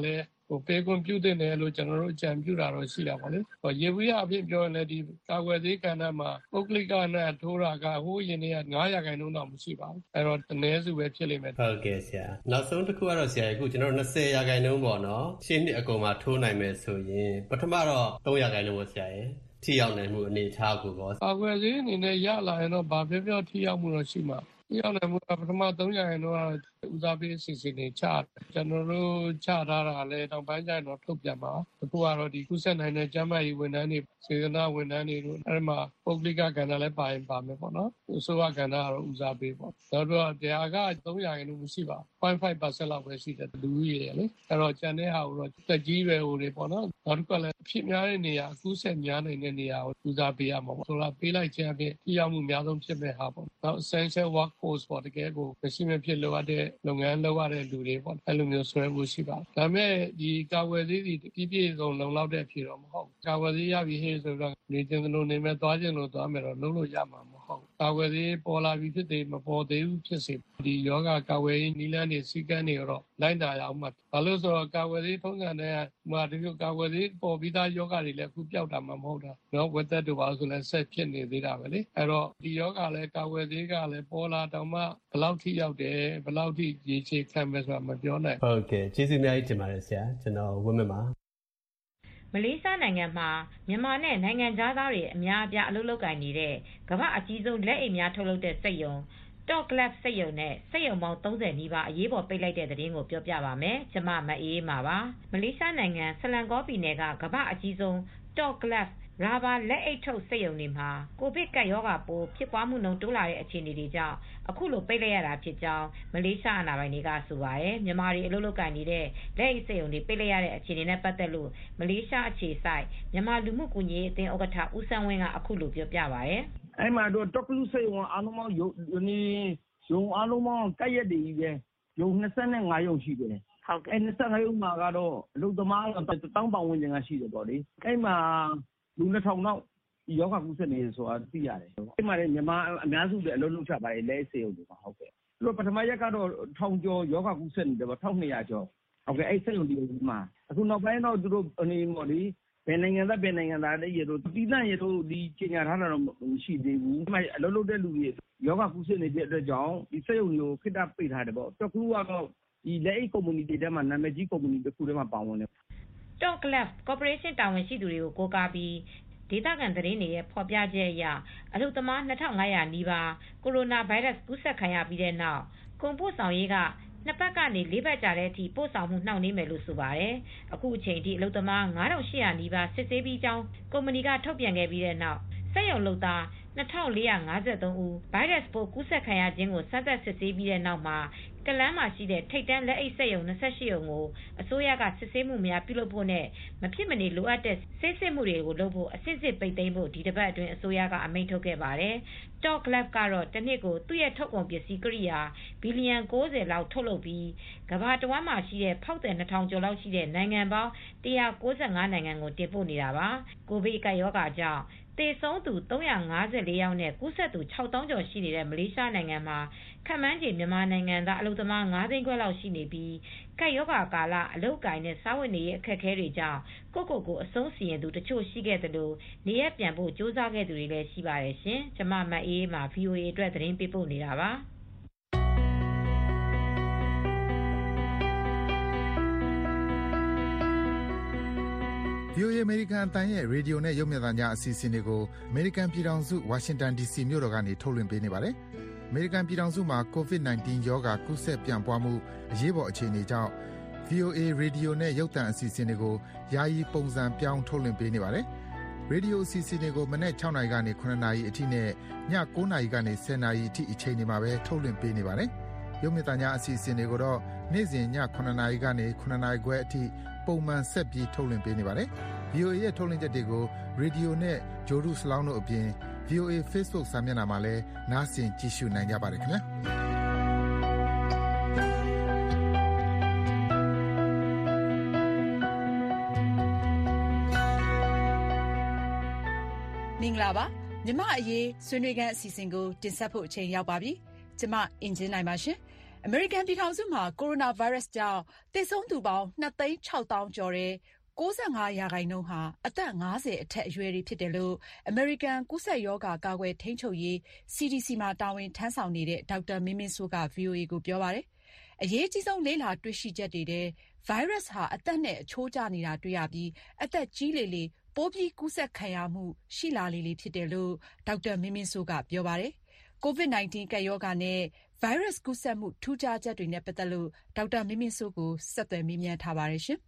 ဟိုပေးကွန်ပျူတာနဲ့လို့ကျွန်တော်တို့အကြံပြုတာတော့ရှိတာပါလေဟိုရေဘူးရအဖြစ်ပြောရင်လည်းဒီကာကွယ်ဆေးကဏ္ဍမှာပုဂ္ဂလိကနဲ့ထိုးတာကဟိုးရင်တွေကငါးရာခိုင်နှုန်းတော့မရှိပါဘူးအဲ့တော့အနည်းစုပဲဖြစ်လိမ့်မယ်ဟုတ်ကဲ့ဆရာနောက်ဆုံးတစ်ခုကတော့ဆရာအခုကျွန်တော်တို့၂၀ရာခိုင်နှုန်းပေါ့နော်ရှင်းနှစ်အကုန်မှာထိုးနိုင်မယ်ဆိုရင်ပထမတော့၃ရာခိုင်နှုန်းပေါ့ဆရာရဲ့ထိရောက်နိုင်မှုအနေအထားကိုပေါ့ကာကွယ်ဆေးအနေနဲ့ရလာရင်တော့ဘာပြောပြောထိရောက်မှုတော့ရှိမှာထိရောက်နိုင်မှုကပထမ၃ရာခိုင်နှုန်းကတော့ဦးစားပေးအစီအစဉ်တွေချကျွန်တော်တို့ချထားတာလည်းတောင်ပိုင်းကျရင်တော့ထုတ်ပြန်ပါအခုကတော့ဒီကုသနိုင်တဲ့ကျန်းမာရေးဝန်ထမ်းတွေစေတနာဝန်ထမ်းတွေတို့အဲ့မှာပုဂ္ဂလိကကဏ္ဍလည်းပါရင်ပါမယ်ပေါ့နော်အစိုးရကဏ္ဍကတော့ဦးစားပေးပေါ့နောက်တော့တရားက၃ရာခိုင်နှုန်းမရှိပါဘူး zero point five percent လောက်ပဲရှိတယ်လူကြီးရယ်လေအဲ့တော့ကျန်တဲ့ဟာကိုတော့တက်ကြီးရွယ်ဟိုတွေပေါ့နော်နောက်တစ်ခုလည်းအဖြစ်များတဲ့နေရာအကူးဆက်များနေတဲ့နေရာကိုဦးစားပေးရမှာပေါ့ဆိုတော့ပေးလိုက်ခြင်းအပြင်ထိရောက်မှုအများဆုံးဖြစ်မဲ့ဟာပေါ့နောက် essential workforce ပေါ့တကယ်ကိုမရှိမဖြစ်လိုအပ်တဲ့လုပ်ငန်းလုပ်ရတဲ့လူတွေပေါ့အဲ့လိုမျိုးဆွဲဖို့ရှိပါတယ်ဒါပေမဲ့ဒီကာကွယ်ဆေးဒီပြည့်ပြည့်စုံလုံလောက်တဲ့အဖြစ်တော့မဟုတ်ကာကွယ်ဆေးရပြီဟေ့ဆိုတော့နေခြင်းလို့နေမဲ့သွားခြင်းလို့သွားမယ်တော့လုံးလို့ရမှာမဟုတ်ကာကွယ်ဆေးပေါ်လာပြီဖြစ်သေးမပေါ်သေးဘူးဖြစ်စေဒီယောဂကာကွယ်ရေးနည်းလမ်းတွေစီကံတွေတော့လိုက်နာရအောင်မှာဘာလို့ဆိုတော့ကာကွယ်ဆေးထုံးစံတဲ့ဟိုဒီလိုကာကွယ်ဆေးပေါ်ပြီးသားယောဂတွေလည်းအခုပျောက်တာမှမဟုတ်တာနော်ဝက်သက်တို့ပါဆိုလည်းဆက်ဖြစ်နေသေးတာပဲလေအဲ့တော့ဒီယောဂလည်းကာကွယ်ဆေးကလည်းပေါ်လာတော့မှဘယ်လောက်ထိရောက်တယ်ဘယ်လောက်ထိရေချေခံမယ်ဆိုတာမပြောနိုင်ဟုတ်ကဲ့ကျေးဇူးအများကြီးတင်ပါတယ်ဆရာကျွန်တော်ဝင်းမပါမလေးရှားနိုင်ငံမှာမြန်မာနဲ့နိုင်ငံသားတွေအများအပြားအလုပ်လုပ်ကိုင်နေတဲ့ကမ္ဘာအကြီးဆုံးလက်အိတ်များထုတ်လုပ်တဲ့စက်ရုံ Top Glove စက်ရုံနဲ့စက်ရုံပေါင်း၃၀နီးပါးအရေးပေါ်ပိတ်လိုက်တဲ့သတင်းကိုပြောပြပါမယ်။ကျွန်မမအေးအေးပါပါ။မလေးရှားနိုင်ငံဆလန်ကောပြည်နယ်ကကမ္ဘာအကြီးဆုံး Top Glove ရာဘာလက်အိတ်ထုတ်စက်ရုံတွေမှာကိုဗစ်ကပ်ရောဂါပိုးဖြစ်ပွားမှုနှုန်းတိုးလာတဲ့အခြေအနေတွေကြောင့်အခုလိုပိတ်လိုက်ရတာဖြစ်ကြောင်းမလေးရှားအာဏာပိုင်တွေကဆိုပါတယ်။မြန်မာတွေအလုပ်လုပ်ကိုင်နေတဲ့လက်အိတ်စက်ရုံတွေပိတ်လိုက်ရတဲ့အခြေအနေနဲ့ပတ်သက်လို့မလေးရှားအခြေစိုက်မြန်မာလူမှုကူညီရေးအသင်းဥက္ကဋ္ဌဦးစန်းဝင်းကအခုလိုပြောပြပါတယ်။အဲ့မှာတော့ Top Glove စက်ရုံအားလုံးပေါင်းရုံရုံအားလုံးပေါင်းကက်ရက်တွေကြီးပဲရုံ၂၅ရုံရှိတယ်။ဟုတ်ကဲ့။အဲ့၂၅ရုံမှာကတော့အလုပ်သမားတော့တစ်သောင်းပတ်ဝန်းကျင်ကရှိတယ်ပေါ့လေ။အဲ့မှာလူနှစ်ထောင်လောက်ဒီယောဂကူးစက်နေဆိုတာသိရတယ်။အဲ့မှာလည်းမြန်မာအများစုလည်းအလုပ်လုပ်ချပါတယ်လဲစေုံတွေပါဟုတ်ကဲ့။သူတို့ပထမရက်ကတော့ထောင်ကျော်ယောဂကူးစက်နေတယ်ပေါ့တစ်နှစ်ရာကျော်။ဟုတ်ကဲ့အဲ့စေုံဒီမှာအခုနောက်ပိုင်းတော့သူတို့အနေပေါ့လေဘယ်နိုင်ငံသားဘယ်နိုင်ငံသားတွေရတော့တီးတန့်ရတော့ဒီကျညာထားတာတော့မရှိသေးဘူး။အဲ့မှာအလုပ်လုပ်တဲ့လူတွေယောဂကူးစက်နေတဲ့အတွက်ကြောင့်ဒီစေုံတွေကိုခိတ္တပိတ်ထားတယ်ပေါ့။တကူကတော့ဒီလက်အိတ်ကုမ္ပဏီတွေထဲမှာနာမည်ကြီးကုမ္ပဏီတစ်ခုထဲမှာပါဝင်တယ်။ Top Glove Corporation တာဝန်ရှိသူတွေကိုကိုးကားပြီးဒေသခံသတင်းတွေရဲ့ဖော်ပြချက်အရအလုပ်သမား၂၅၀၀နီးပါးကိုရိုနာဗိုင်းရပ်စ်ကူးစက်ခံရပြီးတဲ့နောက်ကုန်ပို့ဆောင်ရေးကနှစ်ပတ်ကနေလေးပတ်ကြာတဲ့အထိပို့ဆောင်မှုနှောင့်နှေးမယ်လို့ဆိုပါတယ်။အခုအချိန်ထိအလုပ်သမား၅ထောင်၈ရာနီးပါးစစ်ဆေးပြီးကြောင်းကုမ္ပဏီကထုတ်ပြန်ခဲ့ပြီးတဲ့နောက်စက်ရုံလုပ်သား၂ထောင်၄ရာ၅၃ဦးဗိုင်းရပ်စ်ပိုးကူးစက်ခံရခြင်းကိုစမ်းသပ်စစ်ဆေးပြီးတဲ့နောက်မှာကလန်းမှာရှိတဲ့ထိပ်တန်းလက်အိတ်စက်ရုံ၂၈ရုံကိုအစိုးရကစစ်ဆေးမှုများပြုလုပ်ဖို့နဲ့မဖြစ်မနေလိုအပ်တဲ့ဆေးစစ်မှုတွေကိုလုပ်ဖို့အစစ်စစ်ပိတ်သိမ်းဖို့ဒီတစ်ပတ်အတွင်းအစိုးရကအမိန့်ထုတ်ခဲ့ပါတယ်။ Top Glove ကတော့တစ်နှစ်ကိုသူ့ရဲ့ထုတ်ကုန်ပစ္စည်းကိရိယာဘီလီယံ၉၀လောက်ထုတ်လုပ်ပြီးကမ္ဘာတဝန်းမှာရှိတဲ့ဖောက်သည်၂ထောင်ကျော်လောက်ရှိတဲ့နိုင်ငံပေါင်း၁၉၅နိုင်ငံကိုတင်ပို့နေတာပါ။ကိုဗစ်ကပ်ရောဂါကြောင့်သေဆုံးသူ၃၅၄ယောက်နဲ့ကူးစက်သူ၆သောင်းကျော်ရှိနေတဲ့မလေးရှားနိုင်ငံမှာခန့်မှန်းခြေမြန်မာနိုင်ငံသားအလုပ်သမား၅သိန်းခွဲလောက်ရှိနေပြီးကပ်ရောဂါကာလအလုပ်ကိုင်နဲ့စားဝတ်နေရေးအခက်အခဲတွေကြောင့်ကိုယ့်ကိုယ်ကိုအဆုံးစီရင်သူတချို့ရှိခဲ့သလိုနေရပြန်ဖို့ကြိုးစားခဲ့သူတွေလည်းရှိပါတယ်ရှင်။ကျွန်မမအေးအေးမာ ဗွီအိုအေ အတွက်သတင်းပေးပို့နေတာပါ။ဗွီအိုအေ အမေရိကန်အသံရဲ့ရေဒီယိုနဲ့ရုပ်မြင်သံကြားအစီအစဉ်တွေကိုအမေရိကန်ပြည်ထောင်စုဝါရှင်တန် ဒီစီ မြို့တော်ကနေထုတ်လွှင့်ပေးနေပါတယ်။အမေရိကန်ပြည်ထောင်စုမှာ ကိုဗစ် ၁၉ ရောဂါကူးစက်ပြန့်ပွားမှုအရေးပေါ်အခြေအနေကြောင့် ဗွီအိုအေ ရေဒီယိုနဲ့ရုပ်သံအစီအစဉ်တွေကိုယာယီပုံစံပြောင်းထုတ်လွှင့်ပေးနေပါတယ်။ရေဒီယိုအစီအစဉ်တွေကိုမနက်၆နာရီကနေ၇နာရီအထိနဲ့ည၉နာရီကနေ၁၀နာရီအထိအချိန်တွေမှာပဲထုတ်လွှင့်ပေးနေပါတယ်။ရုပ်မြင်သံကြားအစီအစဉ်တွေကိုတော့နေ့စဉ်ည၇နာရီကနေ၇နာရီခွဲအထိပုံမှန်ဆက်ပြီးထုတ်လွှင့်ပေးနေပါတယ်။ ဗွီအိုအေ ရဲ့ထုတ်လွှင့်ချက်တွေကိုရေဒီယိုနဲ့ဂျိုဒူစလောင်းတို့အပြင် ဗွီအိုအေ Facebook စာမျက်နှာမှာလည်းနားဆင်ကြည့်ရှုနိုင်ကြပါတယ်ခင်ဗျာမင်္ဂလာပါမြမအရေးဆွေးနွေးခန်းအစီအစဉ်ကိုတင်ဆက်ဖို့အချိန်ရောက်ပါပြီကျမအင်ဂျင်နိုင်ပါရှင်အမေရိကန်ပြည်ထောင်စုမှာကိုရိုနာဗိုင်းရပ်စ်ကြောင့်သေဆုံးသူပေါင်းနှစ်သိန်းခြောက်သောင်းကျော်တယ်။၉၅ရာခိုင်နှုန်းဟာအသက်၅၀အထက်အရွယ်တွေဖြစ်တယ်လို့အမေရိကန်ကူးစက်ရောဂါကာကွယ်ထိန်းချုပ်ရေး စီ ဒီ စီ မှာတာဝန်ထမ်းဆောင်နေတဲ့ဒေါက်တာမင်းမင်းစိုးက ဗွီအိုအေကိုပြောပါတယ်။အရေးကြီးဆုံးလေ့လာတွေ့ရှိချက်တွေထဲဗိုင်းရပ်စ်ဟာအသက်နဲ့အချိုးကျနေတာတွေ့ရပြီးအသက်ကြီးလေလေပိုပြီးကူးစက်ခံရမှုရှိလာလေလေဖြစ်တယ်လို့ဒေါက်တာမင်းမင်းစိုးကပြောပါတယ်။ ကိုဗစ် ၁၉ ကပ်ရောဂါနဲ့ဗိုင်းရပ်စ်ကူးစက်မှုထူးခြားချက်တွေနဲ့ပတ်သက်လို့ဒေါက်တာမင်းမင်းစိုးကိုဆက်သွယ်မေးမြန်းထားပါတယ်ရှင်။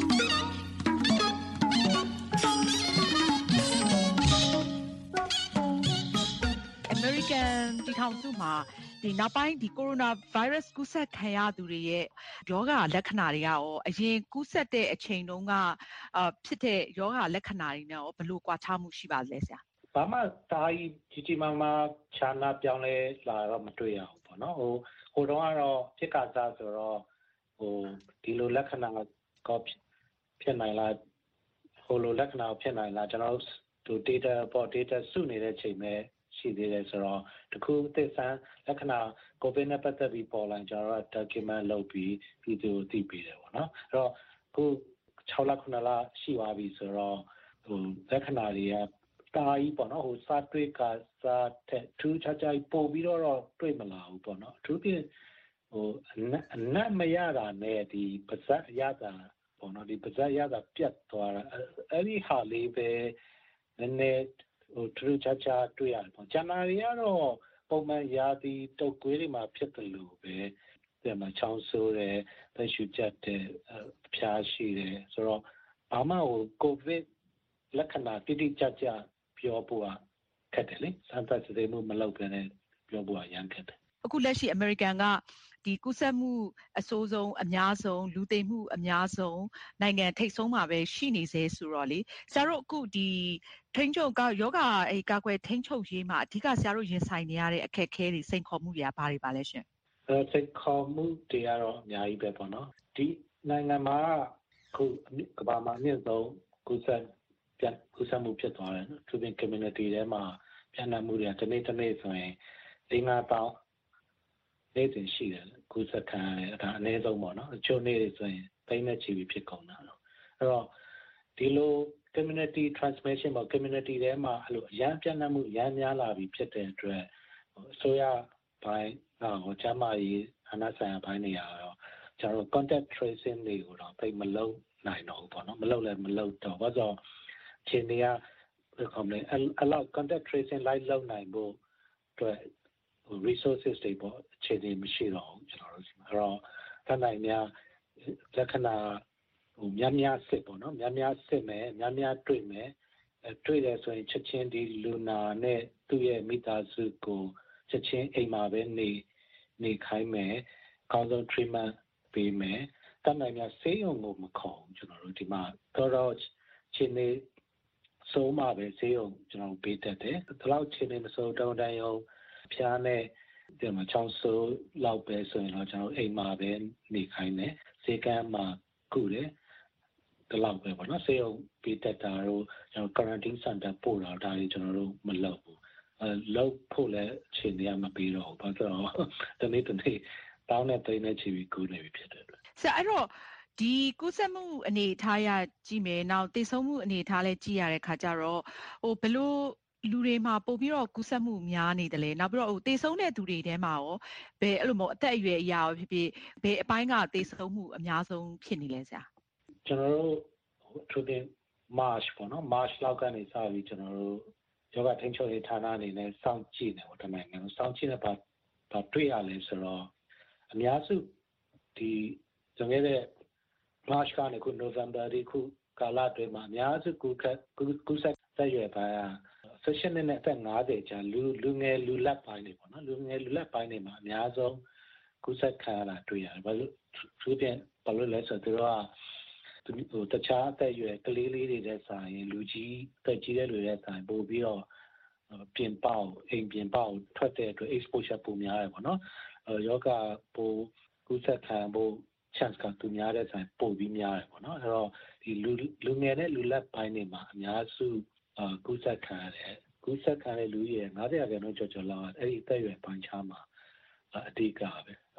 အမေရိကန်ပြည်ထောင်စုမှာဒီနောက်ပိုင်းဒီကိုရိုနာဗိုင်းရပ်စ်ကူးစက်ခံရသူတွေရဲ့ရောဂါလက္ခဏာတွေကရောအရင်ကူးစက်တဲ့အချိန်တုန်းကအာဖြစ်တဲ့ရောဂါလက္ခဏာတွေနဲ့ရောဘယ်လိုကွာခြားမှုရှိပါလဲဆရာ။ဘာမှဒါကြီးကြီးကြီးမားမားခြားနာပြောင်းလဲလာတော့မတွေ့ရဘူးပေါ့နော်။ဟိုဟိုတော့ကတော့ဖြစ်ကစားဆိုတော့ဟိုဒီလိုလက္ခဏာကောဖြစ်နိုင်လားဟိုလိုလက္ခဏာဖြစ်နိုင်လားကျွန်တော်တို့ data ပေါ် data စုနေတဲ့ချိန်ပဲရှိသေးတယ်ဆိုတော့တခုအသက်ဆန်းလက္ခဏာ COVID နဲ့ပတ်သက်ပြီးပေါ်လာကျွန်တော်တို့ document လုပ်ပြီးပြည်သူသိပေးတယ်ပေါ့နော်အဲ့တော့ခု၆လခုနှစ်လရှိသွားပြီဆိုတော့ဟိုလက္ခဏာတွေကတာကြီးပေါ့နော်ဟိုစတွေ့ကစားတဲ့ထူးခြားခြားပို့ပြီးတော့တွေ့မလာဘူးပေါ့နော်အထူးဖြင့်ဟိုအနက်မရတာနဲ့ဒီပါဇက်ရတာပေါ့နော်ဒီပါဇက်ရတာပြတ်သွားတာအဲ့ဒီဟာလေးပဲနည်းနည်းဟိုထူးခြားခြားတွေ့ရတယ်ပေါ့ဂျန်နာရီကတော့ပုံမှန်ရာသီတုပ်ကွေးတွေမှာဖြစ်တယ်လို့ပဲဒီမှာချောင်းဆိုးတယ်သက်ရှူကျက်တယ်ဖျားရှိတယ်ဆိုတော့ဘာမှဟိုကိုဗစ်လက္ခဏာတိတိကျကျပြောဖို့ခက်တယ်လေစမ်းသပ်စစ်မှုမလုပ်ဘဲနဲ့ပြောဖို့ရမ်းခက်တယ်အခုလက်ရှိအမေရိကန်ကဒီကူးစက်မှုအဆိုးဆုံးအများဆုံးလူသိမှုအများဆုံးနိုင်ငံထိပ်ဆုံးမှာပဲရှိနေစေဆိုတော့လေဆရာတို့အခုဒီထိန်းချုပ်ကယောဂအဲကာကွယ်ထိန်းချုပ်ရေးမှာအဓိကဆရာတို့ရင်ဆိုင်နေရတဲ့အခက်အခဲတွေစိန်ခေါ်မှုတွေကဘာတွေပါလဲရှင်အဲစိန်ခေါ်မှုတွေကတော့အများကြီးပဲပေါ့နော်ဒီနိုင်ငံမှာခုကမ္ဘာမှာအမြင့်ဆုံးကူးစက်ပြန်ကူးစက်မှုဖြစ်သွားတယ်နော်သူပြင် community ထဲမှာပြန်လာမှုတွေကတစ်နေ့တစ်နေ့ဆိုရင်၄-၅တောင်းနေ့စဉ်ရှိတယ်ကူးစက်ခံရတယ်ဒါအနည်းဆုံးပေါ့နော်အချို့နေ့တွေဆိုရင်သိန်းနဲ့ချီပြီးဖြစ်ကုန်တာတော့အဲ့တော့ဒီလို community transmission ပေါ့ community ထဲမှာအဲ့လိုအရန်ပြန်လာမှုအရန်များလာပြီးဖြစ်တဲ့အတွက်အစိုးရဘိုင်းဟိုကျန်းမာရေးအနာဆိုင်ရာဘိုင်းတွေရောကျွန်တော် contact tracing တွေကိုတော့သိမလုပ်နိုင်တော့ဘူးပေါ့နော်မလုပ်လည်းမလုပ်တော့ဘာကြောင့်ခြေနေရဘယ်ကောင်လဲအလောက် contact tracing လိုက်လုပ်နိုင်ဖို့အတွက်resources တွေပေါ့အခြေအနေမရှိတော့ဘူးကျွန်တော်တို့ဒီမှာအဲ့တော့တနိုင်များလက္ခဏာဟိုများများစစ်ပေါ့နော်များများစစ်မယ်များများတွေ့မယ်အဲတွေ့တယ်ဆိုရင်ချက်ချင်းဒီလူနာနဲ့သူ့ရဲ့မိသားစုကိုချက်ချင်းအိမ်မှာပဲနေနေခိုင်းမယ်အကောင်းဆုံး treatment ပေးမယ်တနိုင်များဆေးရုံကိုမခေါ်ဘူးကျွန်တော်တို့ဒီမှာတော့တော့ချင်းနေစိုးမှပဲဆေးရုံကျွန်တော်ပေးတတ်တယ်ဒီလောက်ချင်းနေမစိုးတော့တိုင်းရုံဖျားနဲ့ဒီမှာချောင်းဆိုးလောက်ပဲဆိုရင်တော့ကျွန်တော်အိမ်မှာပဲနေခိုင်းတယ်စေကမ်းမှာကုတယ်ဒီလောက်ပဲပေါ့နော်ဆေးရုံပေးတတ်တာတော့ကျွန်တော် quarantine center ပို့တာဒါတွေကျွန်တော်တို့မလုပ်ဘူးအဲလုပ်ဖို့လည်းအချိန်တွေကမပေးတော့ဘူးဘာလို့လဲတနေ့တနေ့တောင်းနဲ့တိတ်နဲ့ချီပြီးကုနေပြီဖြစ်တယ်ဆရာအဲ့တော့ဒီကူးစက်မှုအနေထားရကြည့်မယ်နောက်သေဆုံးမှုအနေထားလဲကြည့်ရတဲ့ခါကျတော့ဟိုဘယ်လိုလူတွေမှာပို့ပြီးတော့ကူးစက်မှုများနေတယ်လေနောက်ပြီးတော့ဟိုသေဆုံးတဲ့သူတွေထဲမှာရောဘယ်အဲ့လိုမျိုးအသက်အရွယ်အရာရောဖြစ်ဖြစ်ဘယ်အပိုင်းကသေဆုံးမှုအများဆုံးဖြစ်နေလဲဆရာကျွန်တော်တို့သူတင် March ပေါ့နော် March လောက်ကနေစပြီးကျွန်တော်တို့ယောဂထိန်းချုပ်ရေးဌာနအနေနဲ့စောင့်ကြည့်နေပေါ့တမန်ငယ်စောင့်ကြည့်နေပါဘာတွေ့ရလဲဆိုတော့အများစုဒီကျွန်တော်ရဲ့ March ကနေခု November ဒီခုကာလအတွင်းမှာအများစုကူးခတ်ကူးစက်သက်ရွယ်ပိုင်းဆက်ရှင်နဲ့အသက်၅၀ကျန်လူလူငယ်လူလက်ပိုင်းတွေပေါ့နော်လူငယ်လူလက်ပိုင်းတွေမှာအများဆုံးကူးစက်ခံရတာတွေ့ရတယ်ဘာလို့သူပြန်ဘာလို့လဲဆိုတော့သူဟိုတခြားအသက်အရွယ်ကလေးလေးတွေတဲ့ဆိုင်ရင်လူကြီးတက်ကြီးတဲ့လူတွေတဲ့ဆိုင်ပို့ပြီးတော့ပြင်ပေါက်အိမ်ပြင်ပေါက်ထွက်တဲ့အတွက် exposure ပိုများတယ်ပေါ့နော်ယောဂပိုကူးစက်ခံဖို့ chance ကသူများတဲ့ဆိုင်ပို့ပြီးများတယ်ပေါ့နော်အဲ့တော့ဒီလူလူငယ်နဲ့လူလက်ပိုင်းတွေမှာအများစုအာကူးစက်ခံရတယ်ကူးစက်ခံတဲ့လူကြီးရဲ့၅၀ရာခိုင်နှုန်းကျော်ကျော်လောက်အဲ့ဒီအသက်အရွယ်ပိုင်းခြားမှာအဓိကပဲအဲ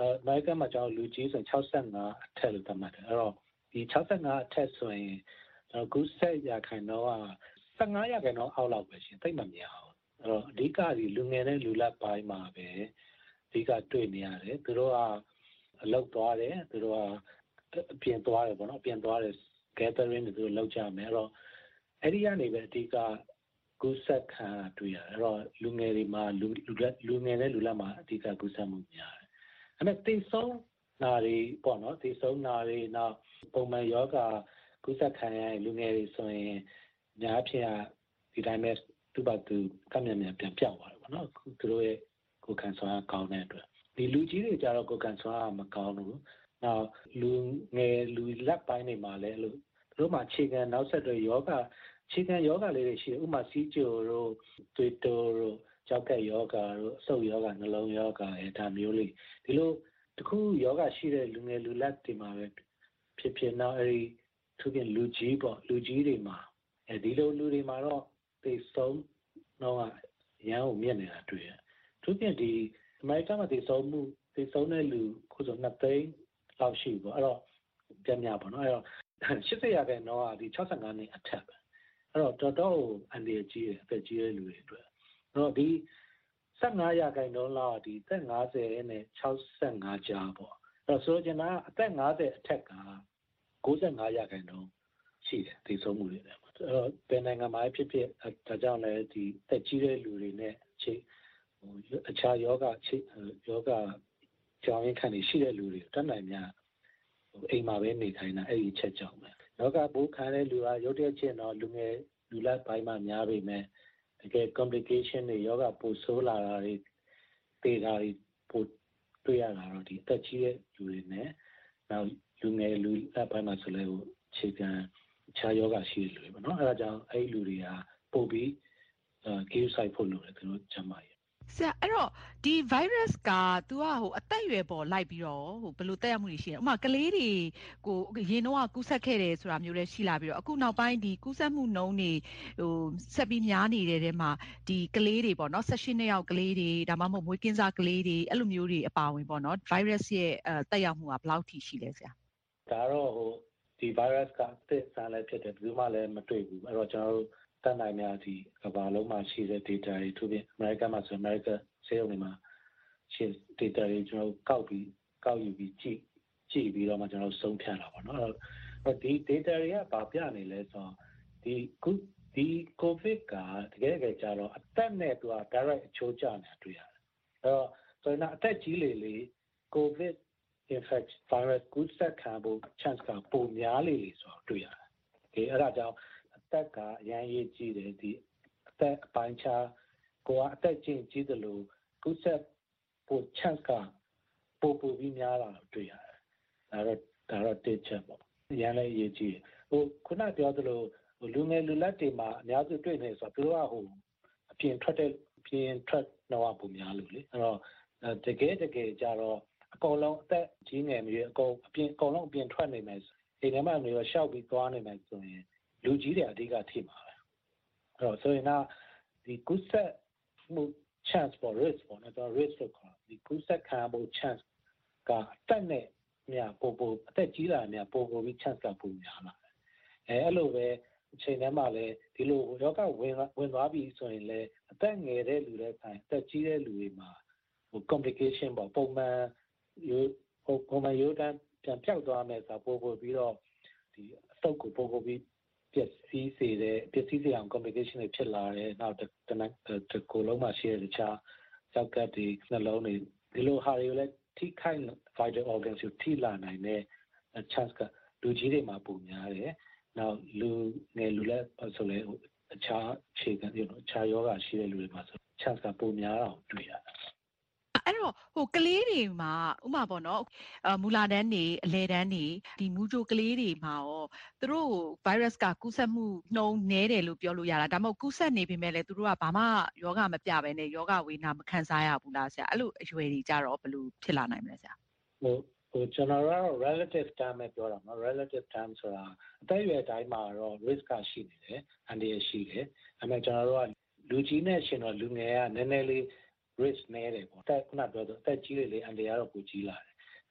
အမေရိကန်မှာကျွန်တော်လူကြီးဆို၆၅အထက်လို့သတ်မှတ်တယ်အဲ့တော့ဒီ၆၅အထက်ဆိုရင်ကျွန်တော်ကူးစက်ရာခိုင်နှုန်းက၁၅ရာခိုင်နှုန်းအောက်လောက်ပဲရှင်သိပ်မများဘူးအဲ့တော့အဓိကဒီလူငယ်တဲ့လူလတ်ပိုင်းမှာပဲအဓိကတွေ့နေရတယ်သူတို့ကအလောက်သွားတယ်သူတို့ကအပြင်သွားတယ်ပေါ့နော်အပြင်သွားတယ် gathering တွေသူတို့လောက်ကြမယ်အဲ့တော့အဲ့ဒီကနေပဲအဓိကကူးစက်ခံတွေ့ရတယ်အဲ့တော့လူငယ်တွေမှာလူလူငယ်တဲ့လူလတ်မှာအဓိကကူးစက်မှုများတယ်အဲ့မဲ့တိတ်ဆုံးနာတွေပေါ့နော်တိတ်ဆုံးနာတွေနောက်ပုံမှန်ယောဂကူးစက်ခံရတဲ့လူငယ်တွေဆိုရင်ညာအဖြစ်ဒီတိုင်းပဲသူ့ဘာသူကမြန်မြန်ပြန်ပြောက်သွားတယ်ပေါ့နော်သူတို့ရဲ့ကိုယ်ခံစွမ်းကောင်းတဲ့အတွက်ဒီလူကြီးတွေကြတော့ကိုယ်ခံစွမ်းမကောင်းဘူးနောက်လူငယ်လူလက်ပိုင်းတွေမှာလည်းလို့သူတို့မှာခြေခံနောက်ဆက်တွဲယောဂခြေခံယောဂလေးတွေရှိတယ်ဥပမာစီးကြိုတို့သွေးတိုးတို့ကြောက်ကက်ယောဂတို့အဆုပ်ယောဂနှလုံးယောဂအဲဒါမျိုးလေးဒီလိုတခုယောဂရှိတဲ့လူငယ်လူလက်တွေမှာပဲဖြစ်ဖြစ်နောက်အဲဒီသူပြင်လူကြီးပေါ့လူကြီးတွေမှာအဲဒီလိုလူတွေမှာတော့သိဆုံးတော့ရန်ကိုမြင့်နေတာတွေ့ရသူပြင်ဒီအမေရိကန်မှာသိဆုံးမှုသိဆုံးတဲ့လူခုဆိုနှစ်သိန်းလောက်ရှိပေါ့အဲ့တော့ပြန်များပေါ့နော်အဲ့တော့၈၀ရာခိုင်နှုန်းကဒီ၆၅နှစ်အထက်ပဲအဲ့တော့တော်တော်အန်ဒီကြီးတယ်အသက်ကြီးတဲ့လူတွေအတွက်အဲ့တော့ဒီ၁၅ရာခိုင်နှုန်းလောက်ဒီအသက်၅၀နဲ့၆၅ကြားပေါ့အဲ့တော့ဆိုချင်တာအသက်၅၀အထက်က၉၅ရာခိုင်နှုန်းရှိတယ်သိဆုံးမှုတွေအဲ့တော့ဘယ်နိုင်ငံမှာဖြစ်ဖြစ်ဒါကြောင့်လည်းဒီအသက်ကြီးတဲ့လူတွေနဲ့ချိဟိုအခြားယောဂချိယောဂကြောင်းရင်းခံနေရှိတဲ့လူတွေတတ်နိုင်များဟိုအိမ်မှာပဲနေထိုင်တာအဲ့ဒီချက်ကြောင့်ပဲယောဂဘိုးခံတဲ့လူကရုပ်တရက်ချင်းတော့လူငယ်လူလက်ပိုင်းမှာများပေမဲ့တကယ် complication တွေယောဂပိုဆိုးလာတာတွေတေတာတွေပိုတွေ့ရတာတော့ဒီအသက်ကြီးတဲ့လူတွေနဲ့နောက်လူငယ်လူလက်ပိုင်းမှာဆိုလဲဟိုခြေခံအခြားယောဂရှိတဲ့လူတွေပေါ့နော်အဲ့ဒါကြောင့်အဲ့ဒီလူတွေကပို့ပြီးအဲ give site ဖို့လုပ်တယ်သူတို့ကျမကြီးဆရာအဲ့တော့ဒီ virus က तू ကဟိုအသက်အရွယ်ပေါ်လိုက်ပြီးတော့ဟိုဘယ်လိုတက်ရောက်မှုတွေရှိလဲဥပမာကလေးတွေကိုရင်တော့ကူးဆက်ခဲ့တယ်ဆိုတာမျိုးလည်းရှိလာပြီးတော့အခုနောက်ပိုင်းဒီကူးဆက်မှုနှုန်းတွေဟိုဆက်ပြီးများနေတဲ့ထဲမှာဒီကလေးတွေပေါ့နော်၁၈နှစ်ယောက်ကလေးတွေဒါမှမဟုတ်မွေးကင်းစားကလေးတွေအဲ့လိုမျိုးတွေအပါဝင်ပေါ့နော် virus ရဲ့အဲတက်ရောက်မှုကဘယ်လောက်ထိရှိလဲဆရာဒါတော့ဟိုဒီ virus ကအသက်ဆန်းလည်းဖြစ်တယ်ဘယ်သူမှလည်းမတွေ့ဘူးအဲ့တော့ကျွန်တော်တို့တန်နိုင်များဒီကမ္ဘာလုံးမှာရှိတဲ့ data တွေသူပြင်အမေရိကန်မှာဆိုအမေရိကန်ဆေးရုံတွေမှာရှိ data တွေကျွန်တော်ကောက်ပြီးကောက်ယူပြီးကြည့်ကြည့်ပြီးတော့မှကျွန်တော်ဆုံးဖြတ်တာပေါ့နော်အဲ့တော့ဒီ data တွေကဘာပြနေလဲဆိုတော့ဒီဒီ covid ကတကယ်တကယ်ကြတော့အသက်နဲ့သူက direct အချိုးကျနေတာတွေ့ရတယ်အဲ့တော့ဆိုရင်အသက်ကြီးလေလေ covid infect virus ကူးစက်ခံဖို့ chance ကပိုများလေလေဆိုတော့တွေ့ရတယ်။ဒီအဲ့ဒါကြောင့်အသက်ကအရန်ရေးကြီးတယ်ဒီအသက်အပိုင်းခြားကိုကအသက်ချင်းကြီးတယ်လို့ကူးစက်ဖို့ chance ကပိုပိုပြီးများလာတော့တွေ့ရတယ်။ဒါတော့ဒါတော့တစ်ချက်ပေါ့။ရန်လည်းရေးကြီးတယ်။ဟိုခုနပြောသလိုဟိုလူငယ်လူလက်တွေမှာအများစုတွေ့နေဆိုတော့သူတို့ကဟိုအပြင်ထွက်တဲ့အပြင်ထွက်တော့ပုံများလို့လေ။အဲ့တော့တကယ်တကယ်ကြတော့အကုန်လုံးအသက်ကြီးငယ်မျိုးအကုန်အပြင်အကုန်လုံးအပြင်ထွက်နေမယ်အိမ်ထဲမှာမျိုးရှောက်ပြီးသွားနေမယ်ဆိုရင်လူကြီးတွေအဓိကထိမှာပဲအဲ့တော့ဆိုရင်တော့ဒီကုသမှု chance for risk ပေါ့နော်တော့ risk လို့ခေါ်ဒီကုသခံဖို့ chance ကအသက်နဲ့များပို့ပို့အသက်ကြီးလာများပို့ပို့ပြီး chance ကပိုများလာတယ်အဲအဲ့လိုပဲအချိန်တည်းမှာလည်းဒီလိုယောဂဝင်ဝင်သွားပြီဆိုရင်လည်းအသက်ငယ်တဲ့လူတွေဆိုင်အသက်ကြီးတဲ့လူတွေမှာဟို complication ပေါ့ပုံမှန်ရိုးဟိုပုံမှန်ရိုးတန်းပြန်ပြောက်သွားမယ်ဆိုပို့ပို့ပြီးတော့ဒီအဆုတ်ကိုပို့ပို့ပြီးပျက်စီးစေတဲ့ပျက်စီးစေအောင် complication တွေဖြစ်လာတယ်နောက်တနက်တကိုယ်လုံးမှာရှိတဲ့တခြားကြောက်ကပ်တွေနှလုံးတွေဒီလိုဟာတွေကိုလည်းထိခိုက် vital organs ကိုထိလာနိုင်တဲ့ chance ကလူကြီးတွေမှာပိုများတယ်နောက်လူငယ်လူလည်းဆိုလဲအခြားခြေကပ်တွေအခြားယောဂရှိတဲ့လူတွေမှာဆို chance ကပိုများအောင်တွေ့ရတယ်အဲ့တော့ဟိုကလေးတွေမှာဥမာပေါ့နော်အမူလာတန်းနေအလဲတန်းနေဒီမူဂျိုကလေးတွေမှာရောသူတို့ virus ကကူးစက်မှုနှုန်းနည်းတယ်လို့ပြောလို့ရတာဒါမှမဟုတ်ကူးစက်နေပေမဲ့လည်းသူတို့ကဘာမှယောဂမပြဘဲနဲ့ယောဂဝေဒနာမခံစားရဘူးလားဆရာအဲ့လိုအရွယ်တွေကြတော့ဘယ်လိုဖြစ်လာနိုင်မလဲဆရာဟိုဟိုကျွန်တော်တို့ relative term ပဲပြောတာနော် relative term ဆိုတာအသက်အရွယ်တိုင်းမှာတော့ risk ကရှိနေတယ်အန္တရာယ်ရှိတယ်အဲ့မဲ့ကျွန်တော်တို့ကလူကြီးနဲ့ရှင်တော့လူငယ်ကနည်းနည်းလေးrisk နည်းတယ်ပေါ့တက်ခုနပြောတော့အသက်ကြီးလေလေအန်တရာတော့ကိုကြီးလာတယ်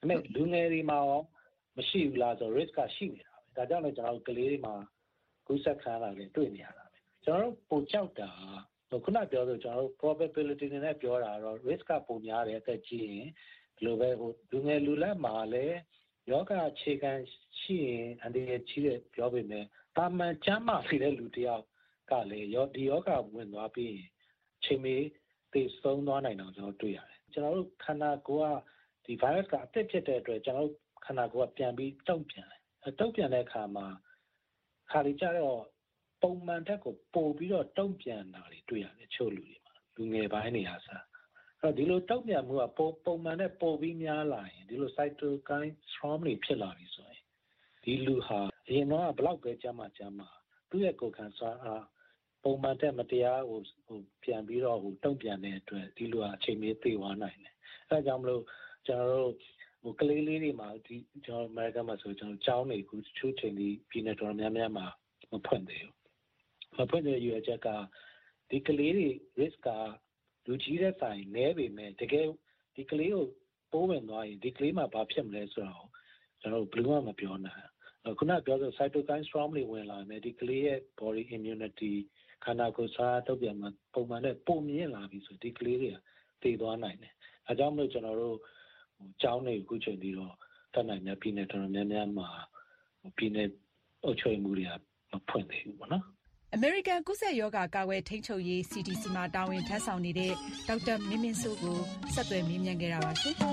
ဒါပေမဲ့လူငယ်တွေမှာရောမရှိဘူးလားဆို risk ကရှိနေတာပဲဒါကြောင့်လည်းကျွန်တော်တို့ကလေးတွေမှာကူးစက်ခံရတာလည်းတွေ့နေရတာပဲကျွန်တော်တို့ပိုကြောက်တာခုနပြောဆိုကျွန်တော်တို့ probability နဲ့ပြောတာတော့ risk ကပိုများတယ်အသက်ကြီးရင်ဒီလိုပဲဟိုလူငယ်လူလက်မှာလည်းယောဂအခြေခံရှိရင်အန္တရာယ်ကြီးတယ်ပြောပေမဲ့တာမန်ကျန်းမာနေတဲ့လူတယောက်ကလည်းယောဒီယောဂဝင်သွားပြီးချိန်မီသိဆုံးသွားနိုင်တော့ကျွန်တော်တွေ့ရတယ်ကျွန်တော်တို့ခန္ဓာကိုယ်ကဒီ virus ကအသစ်ဖြစ်တဲ့အတွက်ကျွန်တော်တို့ခန္ဓာကိုယ်ကပြန်ပြီးတုံ့ပြန်တယ်တုံ့ပြန်တဲ့အခါမှာခါလီကြတော့ပုံမှန်တက်ကိုပို့ပြီးတော့တုံ့ပြန်တာတွေတွေ့ရတယ်ချို့လူတွေမှာလူငယ်ပိုင်းနေရာစားအဲ့တော့ဒီလိုတုံ့ပြန်မှုကပုံပုံမှန်နဲ့ပို့ပြီးများလာရင်ဒီလို cytokine storm တွေဖြစ်လာပြီဆိုရင်ဒီလူဟာအရင်တော့ဘလောက်ပဲကြမ်းမှကြမ်းမှသူ့ရဲ့ကိုယ်ခံစွမ်းအားပုံမှန်တက်မတရားဟိုဟိုပြန်ပြီးတော့ဟိုတုံ့ပြန်တဲ့အတွက်ဒီလူဟာအချိန်မီသေသွားနိုင်တယ်အဲဒါကြောင့်မလို့ကျွန်တော်တို့ဟိုကလေးလေးတွေမှာဒီကျွန်တော်အမေရိကန်မှာဆိုကျွန်တော်ကျောင်းနေခုချိုးချိန်ဒီပြည်နယ်တော်များများမှာမဖွင့်သေးဘူးမဖွင့်တဲ့ရွေးချက်ကဒီကလေးတွေ risk ကလူကြီးတဲ့ဆိုင်နဲပေမဲ့တကယ်ဒီကလေးကိုပိုးဝင်သွားရင်ဒီကလေးမှာဘာဖြစ်မလဲဆိုတော့ကျွန်တော်ဘယ်လိုမှမပြောနိုင်ဘူးခုနပြောဆို cytokine storm တွေဝင်လာမယ်ဒီကလေးရဲ့ body immunity ခန္ဓာကိုယ်စားတုံ့ပြန်မှာပုံမှန်နဲ့ပုံမြင့်လာပြီဆိုဒီကလေးတွေကတည်သွားနိုင်တယ်အဲကြောင့်မလို့ကျွန်တော်တို့ဟိုကျောင်းနေခုချိန်ပြီးတော့တတ်နိုင်တဲ့ပြည်နယ်တော်တော်များများမှာပြည်နယ်အုပ်ချုပ်မှုတွေကမဖွင့်သေးဘူးပေါ့နော်အမေရိကန်ကူးစက်ရောဂါကာကွယ်ထိန်းချုပ်ရေး စီ ဒီ စီ မှာတာဝန်ထမ်းဆောင်နေတဲ့ဒေါက်တာမင်းမင်းစိုးကိုဆက်သွယ်မေးမြန်းခဲ့တာပါရှင်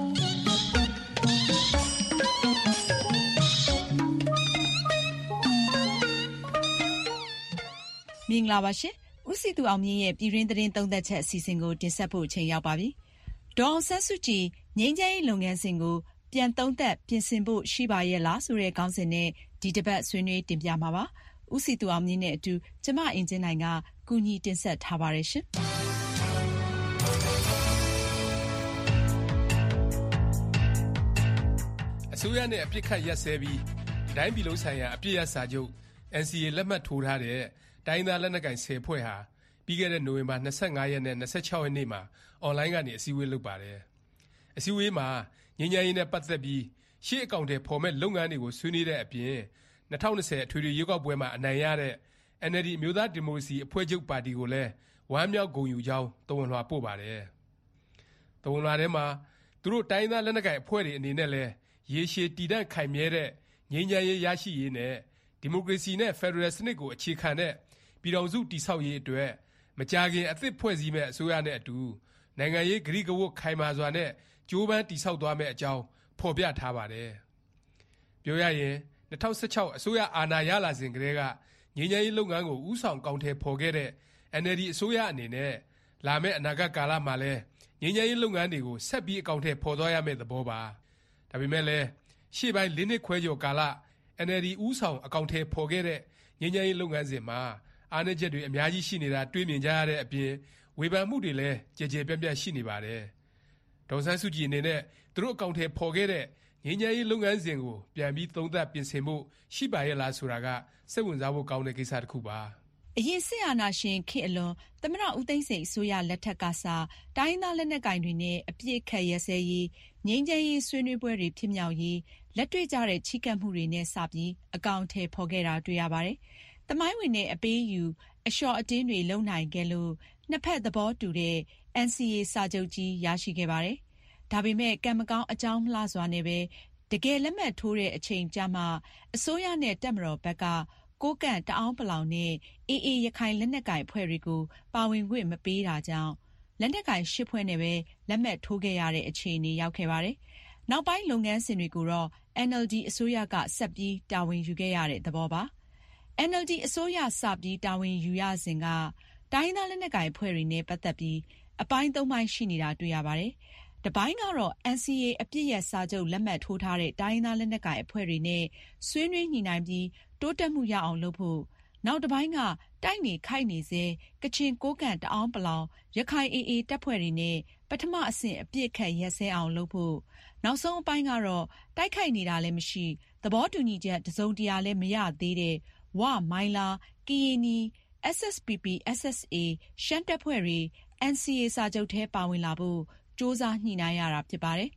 မင်္ဂလာပါရှင်ဦးစီသူအောင်မြင့်ရဲ့ပြည်တွင်းသတင်းသုံးသပ်ချက်အစီအစဉ်ကိုတင်ဆက်ဖို့အချိန်ရောက်ပါပြီဒေါ်အောင်ဆန်းစုကြည်ငြိမ်းချမ်းရေးလုပ်ငန်းစဉ်ကိုပြန်သုံးသပ်ပြင်ဆင်ဖို့ရှိပါရဲ့လားဆိုတဲ့ခေါင်းစဉ်နဲ့ဒီတစ်ပတ်ဆွေးနွေးတင်ပြမှာပါဦးစီသူအောင်မြင့်နဲ့အတူကျမအင်ဂျင်နိုင်ကကူညီတင်ဆက်ထားပါတယ်ရှင်အစိုးရနဲ့အပြစ်ခတ်ရပ်စဲပြီးတိုင်းပြည်လုံးဆိုင်ရာအပြစ်ရပ်စာချုပ် အန် စီ အေ လက်မှတ်ထိုးထားတဲ့တိုင်းသားလက်နက်ကိုင်ဆယ်ဖွဲ့ဟာပြီးခဲ့တဲ့နိုဝင်ဘာ၂၅ရက်နဲ့၂၆ရက်နေ့မှာအွန်လိုင်းကနေအစည်းအဝေးလုပ်ပါတယ်အစည်းအဝေးမှာငြိမ်းချမ်းရေးနဲ့ပတ်သက်ပြီးရှေ့အကောင်အထည်ဖော်မဲ့လုပ်ငန်းတွေကိုဆွေးနွေးတဲ့အပြင်၂၀၂၀အထွေထွေရွေးကောက်ပွဲမှာအနိုင်ရတဲ့ အန် အယ်လ် ဒီ အမျိုးသားဒီမိုကရေစီအဖွဲ့ချုပ်ပါတီကိုလည်းဝမ်းမြောက်ဂုဏ်ယူကြောင်းသဝဏ်လွှာပို့ပါတယ်သဝဏ်လွှာထဲမှာသူတို့တိုင်းသားလက်နက်ကိုင်အဖွဲ့တွေအနေနဲ့လည်းရေရှည်တည်တံ့ခိုင်မြဲတဲ့ငြိမ်းချမ်းရေးရရှိရေးနဲ့ဒီမိုကရေစီနဲ့ဖက်ဒရယ်စနစ်ကိုအခြေခံတဲ့ပြည်ထောင်စုတည်ဆောက်ရေးအတွက်မကြာခင်အသစ်ဖွဲ့စည်းမဲ့အစိုးရနဲ့အတူနိုင်ငံရေးဂရိကဝတ်ခိုင်မာစွာနဲ့ကြိုးပမ်းတည်ဆောက်သွားမယ့်အကြောင်းဖော်ပြထားပါတယ်ပြောရရင်၂၀၁၆အစိုးရအာဏာရလာစဉ်ကတည်းကငြိမ်းချမ်းရေးလုပ်ငန်းကိုဦးဆောင်ကောင်ထည်ဖော်ခဲ့တဲ့ အန် အယ်လ် ဒီ အစိုးရအနေနဲ့လာမယ့်အနာဂတ်ကာလမှာလည်းငြိမ်းချမ်းရေးလုပ်ငန်းတွေကိုဆက်ပြီးအကောင်ထည်ဖော်သွားရမယ့်သဘောပါဒါပေမဲ့လည်းရှေ့ပိုင်းလေးနှစ်ခွဲကျော်ကာလ အန် အယ်လ် ဒီ ဦးဆောင်အကောင်ထည်ဖော်ခဲ့တဲ့ငြိမ်းချမ်းရေးလုပ်ငန်းစဉ်မှာအားနည်းချက်တွေအများကြီးရှိနေတာတွေ့မြင်ကြရတဲ့အပြင်ဝေဖန်မှုတွေလည်းကြည်ကြည်ပြန့်ပြန့်ရှိနေပါတယ်ဒေါ်ဆန်းစုကြည်အနေနဲ့သူတို့အကောင်ထည်ဖော်ခဲ့တဲ့ငြိမ်းချမ်းရေးလုပ်ငန်းစဉ်ကိုပြန်ပြီးသုံးသပ်ပြင်ဆင်ဖို့ရှိပါရဲ့လားဆိုတာကစိတ်ဝင်စားဖို့ကောင်းတဲ့ကိစ္စတစ်ခုပါအရင်စစ်အာဏာရှင်ခေတ်အလွန်သမ္မတဦးသိန်းစိန်အစိုးရလက်ထက်ကစတိုင်းရင်းသားလက်နက်ကိုင်တွေနဲ့အပြစ်ခတ်ရက်စဲရေးငြိမ်းချမ်းရေးဆွေးနွေးပွဲတွေဖြစ်မြောက်ရေးလက်တွေ့ကျတဲ့ချီးကပ်မှုတွေနဲ့စပြီးအကောင်အထည်ဖော်ခဲ့တာတွေ့ရပါတယ်။သမိုင်းဝင်တဲ့အပေးယူအလျှော့အတင်းတွေလုံနိုင်ခဲ့လို့နှစ်ဖက်သဘောတူတဲ့ အန် စီ အေ စာချုပ်ကြီးရရှိခဲ့ပါတယ်။ဒါပေမဲ့ကံမကောင်းအကြောင်းမလှစွာနဲ့ပဲတကယ်လက်မှတ်ထိုးတဲ့အချိန်ကျမှအစိုးရနဲ့တပ်မတော်ဘက်ကကိုးကန့်တအောင်းပလောင်နဲ့ အေးအေးရခိုင်လက်နက်ကိုင်အဖွဲ့တွေကိုပါဝင်ခွင့်မပေးတာကြောင့်လက်နက်ကိုင်ရှစ်ဖွဲ့နဲ့ပဲလက်မှတ်ထိုးခဲ့ရတဲ့အခြေအနေရောက်ခဲ့ပါတယ်။နောက်ပိုင်းလုပ်ငန်းစဉ်တွေကိုတော့ အန် အယ်လ် ဒီ အစိုးရကဆက်ပြီးတာဝန်ယူခဲ့ရတဲ့သဘောပါ။ အန် အယ်လ် ဒီ အစိုးရစပြီးတာဝန်ယူရစဉ်ကတိုင်းသားလက်နက်ကိုင်အဖွဲ့တွေနဲ့ပတ်သက်ပြီးအပိုင်းသုံးပိုင်းရှိနေတာတွေ့ရပါတယ်။တစ်ပိုင်းကတော့ အန် စီ အေ အပြစ်ရပ်စာချုပ်လက်မှတ်ထိုးထားတဲ့တိုင်းသားလက်နက်ကိုင်အဖွဲ့တွေနဲ့ဆွေးနွေးညှိနှိုင်းပြီးတိုးတက်မှုရအောင်လုပ်ဖို့နောက်တစ်ပိုင်းကတိုက်နေခိုက်နေစေကချင်ကိုးကန့်တအောင်းပလောင်ရခိုင် အေးအေးတပ်ဖွဲ့တွေနဲ့ပထမအဆင့်အပြစ်ခတ်ရက်စဲအောင်လုပ်ဖို့နောက်ဆုံးအပိုင်းကတော့တိုက်ခိုက်နေတာလည်းမရှိသဘောတူညီချက်တစုံတရာလည်းမရသေးတဲ့ဝမိုင်းလားကရင်နီ အက်စ် အက်စ် ပီ ပီ အက်စ် အက်စ် အေ ရှမ်းတပ်ဖွဲ့တွေ အန် စီ အေ စာချုပ်ထဲပါဝင်လာဖို့စ조사ညှိနှိုင်းရတာဖြစ်ပါတယ်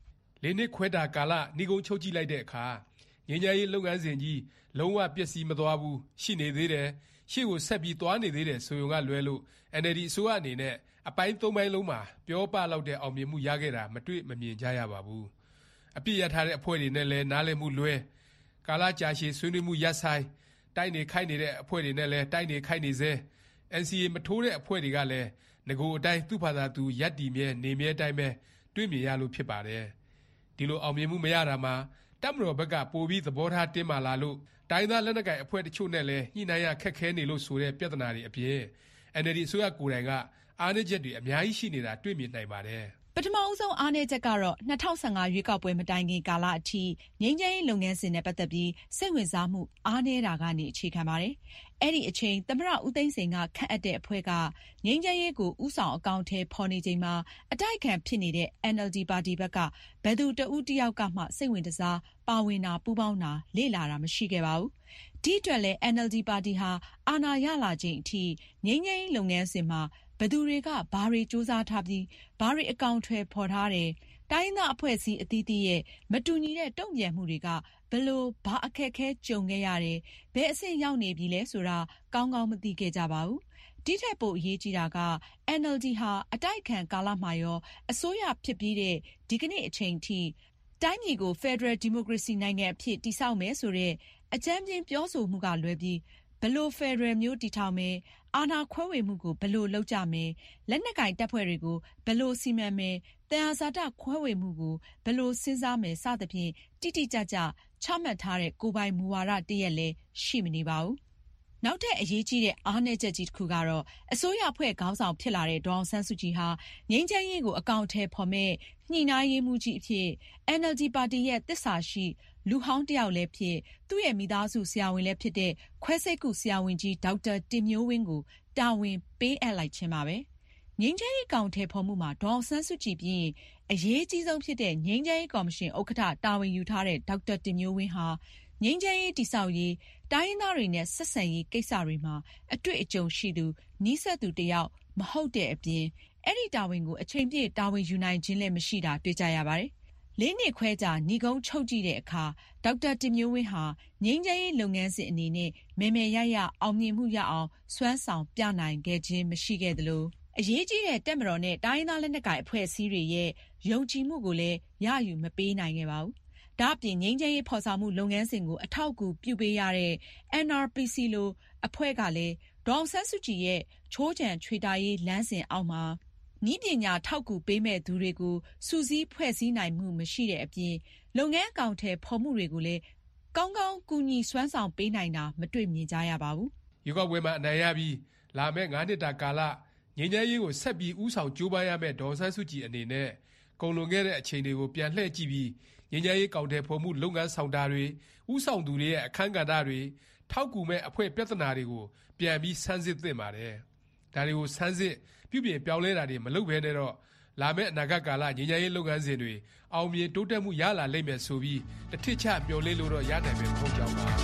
လေးနှစ်ခွဲတာကာလနှီးကုန်းချုပ်ကြည့်လိုက်တဲ့အခါငြိမ်းချမ်းရေးလုပ်ငန်းစဉ်ကြီးလုံးဝပျက်စီးမသွားဘူးရှိနေသေးတယ်ရှေ့ကိုဆက်ပြီးသွားနေသေးတယ်ဆိုရုံကလွဲလို့ အန် အယ်လ် ဒီ အစိုးရအနေနဲ့အပိုင်းသုံးပိုင်းလုံးမှာပြောပလောက်တဲ့အောင်မြင်မှုရခဲ့တာမတွေ့မမြင်ကြရပါဘူးအပြစ်ရထားတဲ့အဖွဲ့တွေနဲ့လည်းနားလည်မှုလွဲကာလကြာရှည်ဆွေးနွေးမှုရပ်ဆိုင်တိုက်နေခိုက်နေတဲ့အဖွဲ့တွေနဲ့လည်းတိုက်နေခိုက်နေစေ အန် စီ အေ မထိုးတဲ့အဖွဲ့တွေကလည်းငကိုအတိုင်းသူ့ဘာသာသူရပ်တည်မြဲနေမြဲတိုင်းပဲတွေ့မြင်ရလို့ဖြစ်ပါတယ်ဒီလိုအောင်မြင်မှုမရတာမှာတပ်မတော်ဘက်ကပိုပြီးသဘောထားတင်းမာလာလို့တိုင်းသားလက်နက်ကိုင်အဖွဲ့တချို့နဲ့လည်းညှိနှိုင်းရခက်ခဲနေလို့ဆိုတဲ့ပြဿနာတွေအပြင် အန် အယ်လ် ဒီ အစိုးရကိုယ်တိုင်ကအားနည်းချက်တွေအများကြီးရှိနေတာတွေ့မြင်နိုင်ပါတယ်ပထမအဆုံးအားနည်းချက်ကတော့၂၀၁၅ရွေးကောက်ပွဲမတိုင်ခင်ကာလအထိငြိမ်းချမ်းရေးလုပ်ငန်းစဉ်နဲ့ပတ်သက်ပြီးစိတ်ဝင်စားမှုအားနည်းတာကနေအခြေခံပါတယ်။အဲ့ဒီအချိန်သမ္မတဦးသိန်းစိန်ကခန့်အပ်တဲ့အဖွဲ့ကငြိမ်းချမ်းရေးကိုဦးဆောင်အကောင့်ထဲဖော်နေချိန်မှာအတိုက်အခံဖြစ်နေတဲ့ အန် အယ်လ် ဒီ ပါတီဘက်ကဘယ်သူတဦးတယောက်ကမှစိတ်ဝင်တစားပါဝင်တာပူးပေါင်းတာလေ့လာတာမရှိခဲ့ပါဘူး။ဒီအတွက်လည်း အန် အယ်လ် ဒီ ပါတီဟာအာဏာရလာချိန်အထိငြိမ်းချမ်းရေးလုပ်ငန်းစဉ်မှာဘယ်သူတွေကဘာတွေစူးစမ်းထားပြီးဘာတွေအကောင့်ထဲဖော်ထားတယ်တိုင်းသားအဖွဲ့အစည်းအသီးသီးရဲ့မတူညီတဲ့တုံ့ပြန်မှုတွေကဘယ်လိုဘာအခက်အခဲကြုံခဲ့ရတယ်ဘယ်အဆင့်ရောက်နေပြီလဲဆိုတာကောင်းကောင်းမသိခဲ့ကြပါဘူးဒီထက်ပိုအရေးကြီးတာက အန် အယ်လ် ဒီ ဟာအတိုက်အခံကာလမှာရောအစိုးရဖြစ်ပြီးတဲ့ဒီကနေ့အချိန်ထိတိုင်းပြည်ကို Federal Democracy နိုင်ငံအဖြစ်တည်ဆောက်မယ်ဆိုတဲ့အကြမ်းဖျင်းပြောဆိုမှုကလွဲပြီးဘယ်လို Federal မျိုးတည်ထောင်မယ်အာဏာခွဲဝေမှုကိုဘယ်လိုလုပ်ကြမယ်လက်နက်ကိုင်တပ်ဖွဲ့တွေကိုဘယ်လိုစီမံမယ်တန်ရာဇာတခွဲဝေမှုကိုဘယ်လိုစဉ်းစားမယ်စသဖြင့်တိတိကျကျချမှတ်ထားတဲ့ကိုယ်ပိုင်မူဝါဒတရက်လည်းရှိမနေပါဘူးနောက်ထပ်အရေးကြီးတဲ့အားနည်းချက်ကြီးတစ်ခုကတော့အစိုးရအဖွဲ့ခေါင်းဆောင်ဖြစ်လာတဲ့ဒေါ်အောင်ဆန်းစုကြည်ဟာငြိမ်းချမ်းရေးကိုအကောင့်ထဲဖော်မဲ့ညှိနှိုင်းရေးမှုကြီးအဖြစ် အန် အယ်လ် ဒီ ပါတီရဲ့သစ္စာရှိလူဟောင်းတယောက်လည်းဖြစ်သူ့ရဲ့မိသားစုဆရာဝန်လည်းဖြစ်တဲ့ခွဲစိတ်ကုဆရာဝန်ကြီးဒေါက်တာတင်မျိုးဝင်းကိုတာဝန်ပေးအပ်လိုက်ခြင်းပါပဲငြိမ်းချမ်းရေးကောင်ထဲဖော်မှုမှာဒေါ်အောင်ဆန်းစုကြည်ပြင်အရေးကြီးဆုံးဖြစ်တဲ့ငြိမ်းချမ်းရေးကော်မရှင်ဥက္ကဋ္ဌတာဝန်ယူထားတဲ့ဒေါက်တာတင်မျိုးဝင်းဟာငြိမ်းချမ်းရေးတည်ဆောက်ရေးတိုင်းရင်းသားတွေနဲ့ဆက်ဆံရေးကိစ္စတွေမှာအတွေ့အကြုံရှိသူနီးစပ်သူတယောက်မဟုတ်တဲ့အပြင်အဲ့ဒီတာဝန်ကိုအချိန်ပြည့်တာဝန်ယူနိုင်ခြင်းလည်းမရှိတာတွေ့ကြရပါတယ်လေးနှစ်ခွဲကြာညီကုန်းချုပ်ကြည့်တဲ့အခါဒေါက်တာတင်မျိုးဝင်းဟာငြိမ်းချမ်းရေးလုပ်ငန်းစဉ်အနေနဲ့မေမေရရအောင်မြင်မှုရအောင်စွမ်းဆောင်ပြနိုင်ခဲ့ခြင်းမရှိခဲ့သလိုအရေးကြီးတဲ့တပ်မတော်နဲ့တိုင်းသားလက်နက်ကိုင်အဖွဲ့အစည်းတွေရဲ့ယုံကြည်မှုကိုလည်းရယူမပေးနိုင်ခဲ့ပါဘူး။ဒါ့အပြင်ငြိမ်းချမ်းရေးဖော်ဆောင်မှုလုပ်ငန်းစဉ်ကိုအထောက်အကူပြုပေးရတဲ့ အန် အာရ် ပီ စီ လိုအဖွဲ့ကလည်းဒေါ်အောင်ဆန်းစုကြည်ရဲ့ချိုးချံချွေတာရေးလမ်းစဉ်အောက်မှာနည်းပညာထောက်ကူပေးမဲ့သူတွေကိုစုစည်းဖွဲ့စည်းနိုင်မှုမရှိတဲ့အပြင်လုပ်ငန်းအကောင့်ထဲဖော်မှုတွေကိုလည်းကောင်းကောင်းကူညီစွမ်းဆောင်ပေးနိုင်တာမတွေ့မြင်ကြရပါဘူး။ရွေးကောက်ပွဲမှာအနိုင်ရပြီးလာမယ့်ငါးနှစ်တာကာလငြိမ်းချမ်းရေးကိုဆက်ပြီးဦးဆောင်ကြိုးပမ်းရမယ့်ဒေါ်အောင်ဆန်းစုကြည်အနေနဲ့ကုန်လွန်ခဲ့တဲ့အချိန်တွေကိုပြန်လှည့်ကြည့်ပြီးငြိမ်းချမ်းရေးကောင်တယ်ဖော်မှုလုပ်ငန်းဆောင်တာတွေဥဆောင်သူတွေရဲ့အခမ်းကဏ္ဍတွေထောက်ကူမဲ့အဖွဲ့ပြဿနာတွေကိုပြန်ပြီးဆန်းစစ်သင့်ပါတယ်။ဒါတွေကိုဆန်းစစ်ပြုပြင်ပြောင်းလဲတာတွေမလုပ်ဘဲနဲ့တော့လာမယ့်အနာဂတ်ကာလငြိမ်းချမ်းရေးလုပ်ငန်းစဉ်တွေအောင်မြင်တိုးတက်မှုရလာလိမ့်မယ်ဆိုပြီးတစ်ထစ်ချမျှော်လင့်လို့တော့ရနိုင်မယ်မဟုတ်ကြောင်းပါ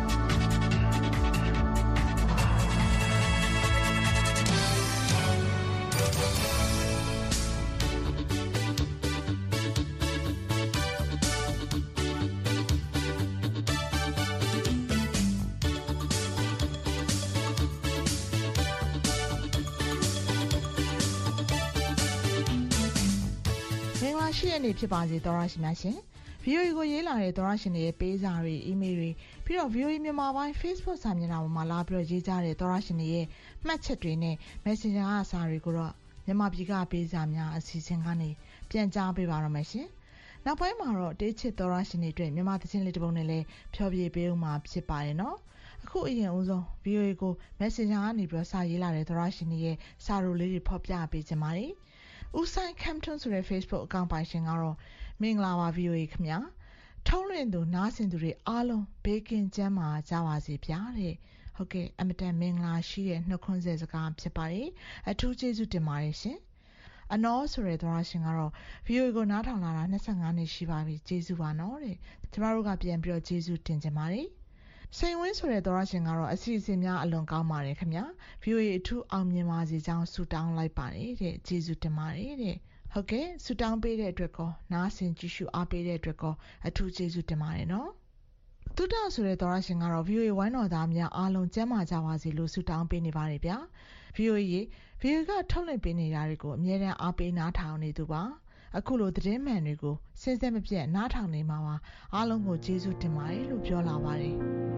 ရှိရနေဖြစ်ပါစေသောရရှိများရှင် ဗီအိုအေ ကိုရေးလာတဲ့သောရရှင်တွေရဲ့ပေးစာတွေအီးမေးလ်တွေပြီးတော့ ဗီအိုအေ မြန်မာပိုင်း Facebook စာမျက်နှာပေါ်မှာလာပြီးတော့ရေးကြတဲ့သောရရှင်တွေရဲ့မှတ်ချက်တွေနဲ့ Messenger ကစာတွေကိုတော့မြန်မာပြည်ကပေးစာများအစီအစဉ်ကနေပြန်ကြားပေးပါတော့မယ်ရှင်နောက်ပိုင်းမှာတော့တေးချစ်သောရရှင်တွေအတွက်မြန်မာသချင်းလေးတစ်ပုဒ်နဲ့လည်းဖျော်ဖြေပေးဦးမှာဖြစ်ပါတယ်နော်အခုအရင်ဦးဆုံး ဗီအိုအေ ကို Messenger ကနေပြီးတော့စာရေးလာတဲ့သောရရှင်တွေရဲ့စာရိုလေးတွေဖော်ပြပေးကြပါမယ်ဦးဆိုင်ကမ်ထွန်းဆိုတဲ့ Facebook အကောင့်ပိုင်ရှင်ကတော့မင်္ဂလာပါ ဗီအိုအေ ခင်ဗျာထုံးလွှင့်သူနားဆင်သူတွေအားလုံးဘေးကင်းကျန်းမာကြပါစေဗျာတဲ့ဟုတ်ကဲ့အမတန်မင်္ဂလာရှိတဲ့နှုတ်ခွန်းဆက်စကားဖြစ်ပါတယ်အထူးကျေးဇူးတင်ပါတယ်ရှင်အနော်ဆိုတဲ့သောရရှင်ကတော့ ဗီအိုအေ ကိုနားထောင်လာတာ၂၅နှစ်ရှိပါပြီကျေးဇူးပါနော်တဲ့ကျမတို့ကပြန်ပြီးတော့ကျေးဇူးတင်ကြပါတယ်စိန်ဝင်းဆိုတဲ့သောရရှင်ကတော့အစီအစဉ်များအလွန်ကောင်းပါတယ်ခင်ဗျာ ဗီအိုအေ အထူးအောင်မြင်ပါစေကြောင်းဆုတောင်းလိုက်ပါတယ်တဲ့ကျေးဇူးတင်ပါတယ်တဲ့ဟုတ်ကဲ့ဆူတောင်းပေးတဲ့အတွက်ကောနားဆင်ကြည့်ရှုအားပေးတဲ့အတွက်ကောအထူးကျေးဇူးတင်ပါတယ်နော်တူတာဆိုတဲ့သောရရှင်ကတော့ ဗီအိုအေ ဝိုင်းတော်သားများအားလုံးကျန်းမာကြပါစေလို့ဆုတောင်းပေးနေပါတယ်ဗျာ ဗီအိုအေ ဗီအိုအေကထုတ်လွှင့်ပေးနေတာတွေကိုအမြဲတမ်းအားပေးနားထောင်နေသူပါအခုလိုသတင်းမှန်တွေကိုစဉ်ဆက်မပြတ်နားထောင်နေမှာပါအားလုံးကိုကျေးဇူးတင်ပါတယ်လို့ပြောလာပါတယ်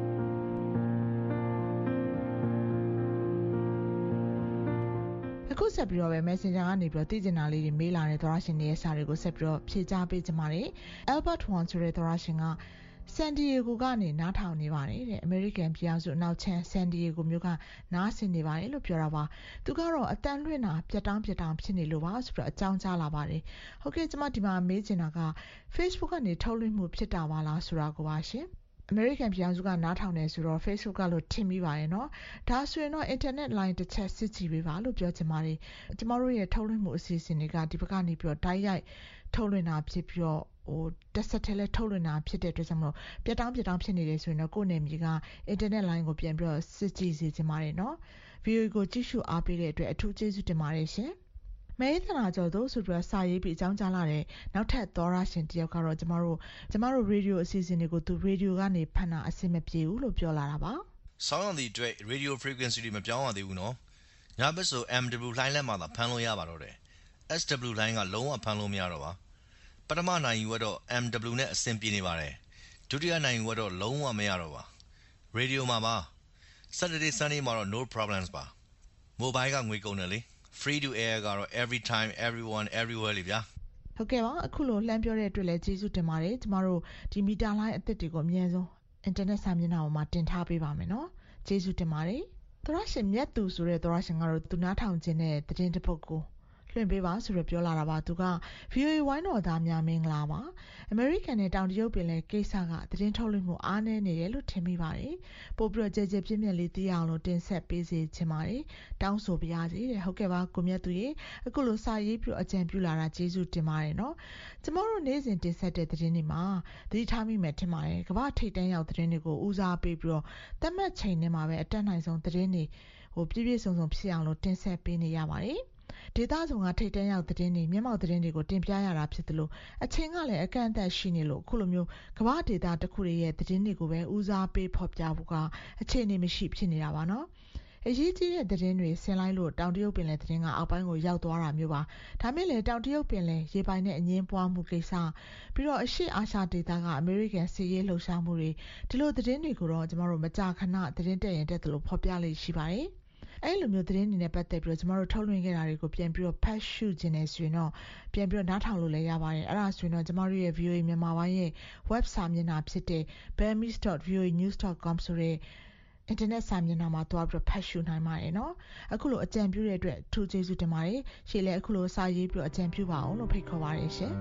အခုဆက်ပြီးတော့ပဲ Messenger ကနေပြီးတော့သိကျင်တာလေးတွေမေးလာတဲ့သောရရှင်တွေရဲ့စာတွေကိုဆက်ပြီးတော့ဖြေကြားပေးကြပါမယ် Albert Wan ဆိုတဲ့သောရရှင်ကSan Diego ကနေနားထောင်နေပါတယ်တဲ့ American ပြည်အောင်စုအနောက်ချမ်း San Diego မြို့ကနားဆင်နေပါတယ်လို့ပြောတာပါသူကတော့အတန်လွှင့်တာပြတ်တောင်းပြတ်တောင်းဖြစ်နေလို့ပါဆိုပြီးတော့အကြောင်းကြားလာပါတယ်ဟုတ်ကဲ့ကျွန်မဒီမှာမေးချင်တာက Facebook ကနေထုတ်လွှင့်မှုဖြစ်တာပါလားဆိုတာကိုပါရှင်American ပြည်အောင်စုကနားထောင်နေဆိုတော့ Facebook ကလို့ထင်မိပါရဲ့เนาะဒါဆိုရင်တော့ internet line တစ်ချက်စစ်ကြည့်ပေးပါလို့ပြောချင်ပါတယ်ကျမတို့ရဲ့ထုတ်လွှင့်မှုအစီအစဉ်တွေကဒီဘက်ကနေပြီးတော့တိုက်ရိုက်ထုတ်လွှင့်တာဖြစ်ပြီးတော့ဟိုတက်ဆက်ထဲလဲထုတ်လွှင့်တာဖြစ်တဲ့အတွက်ကြောင့်မလို့ပြတ်တောင်းပြတ်တောင်းဖြစ်နေတယ်ဆိုရင်တော့ကိုယ့်နယ်မြေက internet line ကိုပြန်ပြီးတော့စစ်ကြည့်စေချင်ပါတယ်เนาะ ဗီအိုအေ ကိုကြည့်ရှုအားပေးတဲ့အတွက်အထူးကျေးဇူးတင်ပါတယ်ရှင်မဲသနာကျော်တို့ဆိုပြီးတော့စာရေးပြီးအကြောင်းကြားလာတဲ့နောက်ထပ်သောရရှင်တယောက်ကတော့ကျမတို့ကျမတို့ရေဒီယိုအစီအစဉ်တွေကိုသူရေဒီယိုကနေဖန်တာအဆင်မပြေဘူးလို့ပြောလာတာပါဆောင်းရတဲ့အတွက် radio frequency တွေမပြောင်းရသေးဘူးနော်ညဘက်ဆို M W လိုင်းလက်မှာသာဖမ်းလို့ရပါတော့တယ် S W လိုင်းကလုံးဝဖမ်းလို့မရတော့ပါပထမနိုင်ယူတော့ M W နဲ့အဆင်ပြေနေပါတယ်ဒုတိယနိုင်ယူတော့လုံးဝမရတော့ပါ radio မှာပါ Saturday Sunday မှာတော့ no problems ပါ mobile ကငွေကုန်တယ်လေfree to air ကတော့ every time everyone everywhere လေဗျာဟုတ်ကဲ့ပါအခုလိုလှမ်းပြောတဲ့အတွက်လည်းကျေးဇူးတင်ပါတယ်ကျမတို့ဒီမီတာလိုင်းအသစ်တွေကိုအများဆုံး internet စာမျက်နှာပေါ်မှာတင်ထားပေးပါမယ်နော်ကျေးဇူးတင်ပါတယ်သရရှင်မြတ်သူဆိုတဲ့သရရှင်ကတော့သူနားထောင်ခြင်းတဲ့သတင်းတစ်ပုဒ်ကိုလွှင့်ပေးပါဆိုပြီးပြောလာတာပါသူက ဗီအိုအေ ဝိုင်းတော်သားများမင်္ဂလာပါ American နဲ့တောင်တရုတ်ပင်လယ်ကိစ္စကသတင်းထုတ်လွှင့်မှုအားနည်းနေတယ်လို့ထင်မိပါတယ်ပို့ပြီးတော့ကြဲကြဲပြင်းပြင်းလေးသိရအောင်လို့တင်ဆက်ပေးစေချင်ပါတယ်တောင်းဆိုပါရစေတဲ့ဟုတ်ကဲ့ပါကိုမြတ်သူရေအခုလိုစာရေးပြီးအကြံပြုလာတာကျေးဇူးတင်ပါတယ်နော်ကျမတို့နေ့စဉ်တင်ဆက်တဲ့သတင်းတွေမှာသတိထားမိမယ်ထင်ပါတယ်ကမ္ဘာထိပ်တန်းရောက်သတင်းတွေကိုဦးစားပေးပြီးတော့သတ်မှတ်ချိန်နဲ့မှာပဲအတက်နိုင်ဆုံးသတင်းတွေဟိုပြည့်ပြည့်စုံစုံဖြစ်အောင်လို့တင်ဆက်ပေးနေရပါတယ်ဒေသဆောင်ကထိပ်တန်းရောက်သတင်းတွေမျက်မှောက်သတင်းတွေကိုတင်ပြရတာဖြစ်တယ်လို့အချိန်ကလည်းအကန့်အသတ်ရှိနေလို့အခုလိုမျိုးကမ္ဘာဒေသတစ်ခုရဲ့သတင်းတွေကိုပဲဦးစားပေးဖော်ပြဖို့ကအခြေအနေမရှိဖြစ်နေတာပါနော်အရေးကြီးတဲ့သတင်းတွေဆင်လိုက်လို့တောင်တရုတ်ပင်လယ်သတင်းကအောက်ပိုင်းကိုရောက်သွားတာမျိုးပါဒါမဲ့လေတောင်တရုတ်ပင်လယ်ရေပိုင်နဲ့အငင်းပွားမှုကိစ္စပြီးတော့အရှေ့အာရှဒေသကအမေရိကန်စီးရေးလှုပ်ရှားမှုတွေဒီလိုသတင်းတွေကိုတော့ကျမတို့မကြာခဏသတင်းတက်ရင်တက်တယ်လို့ဖော်ပြလေးရှိပါတယ်အဲ့လိုမျိုးသတင်းတွေနဲ့ပတ်သက်ပြီးတော့ကျမတို့ထုတ်လွှင့်ခဲ့တာတွေကိုပြန်ပြီးတော့ဖတ်ရှုခြင်းနဲ့ဆိုရင်တော့ပြန်ပြီးတော့နားထောင်လို့လည်းရပါတယ်အဲ့ဒါဆိုရင်တော့ကျမတို့ရဲ့ ဗီအိုအေ မြန်မာပိုင်းရဲ့ web စာမျက်နှာဖြစ်တဲ့ burmese dot v o a news dot com ဆိုတဲ့ internet စာမျက်နှာမှာတွားပြီးတော့ဖတ်ရှုနိုင်ပါတယ်နော်အခုလိုအကြံပြုတဲ့အတွက်ထူးကျေးဇူးတင်ပါတယ်ရှေ့လည်းအခုလိုစာရေးပြီးတော့အကြံပြုပါအောင်လို့ဖိတ်ခေါ်ပါတယ်ရှင်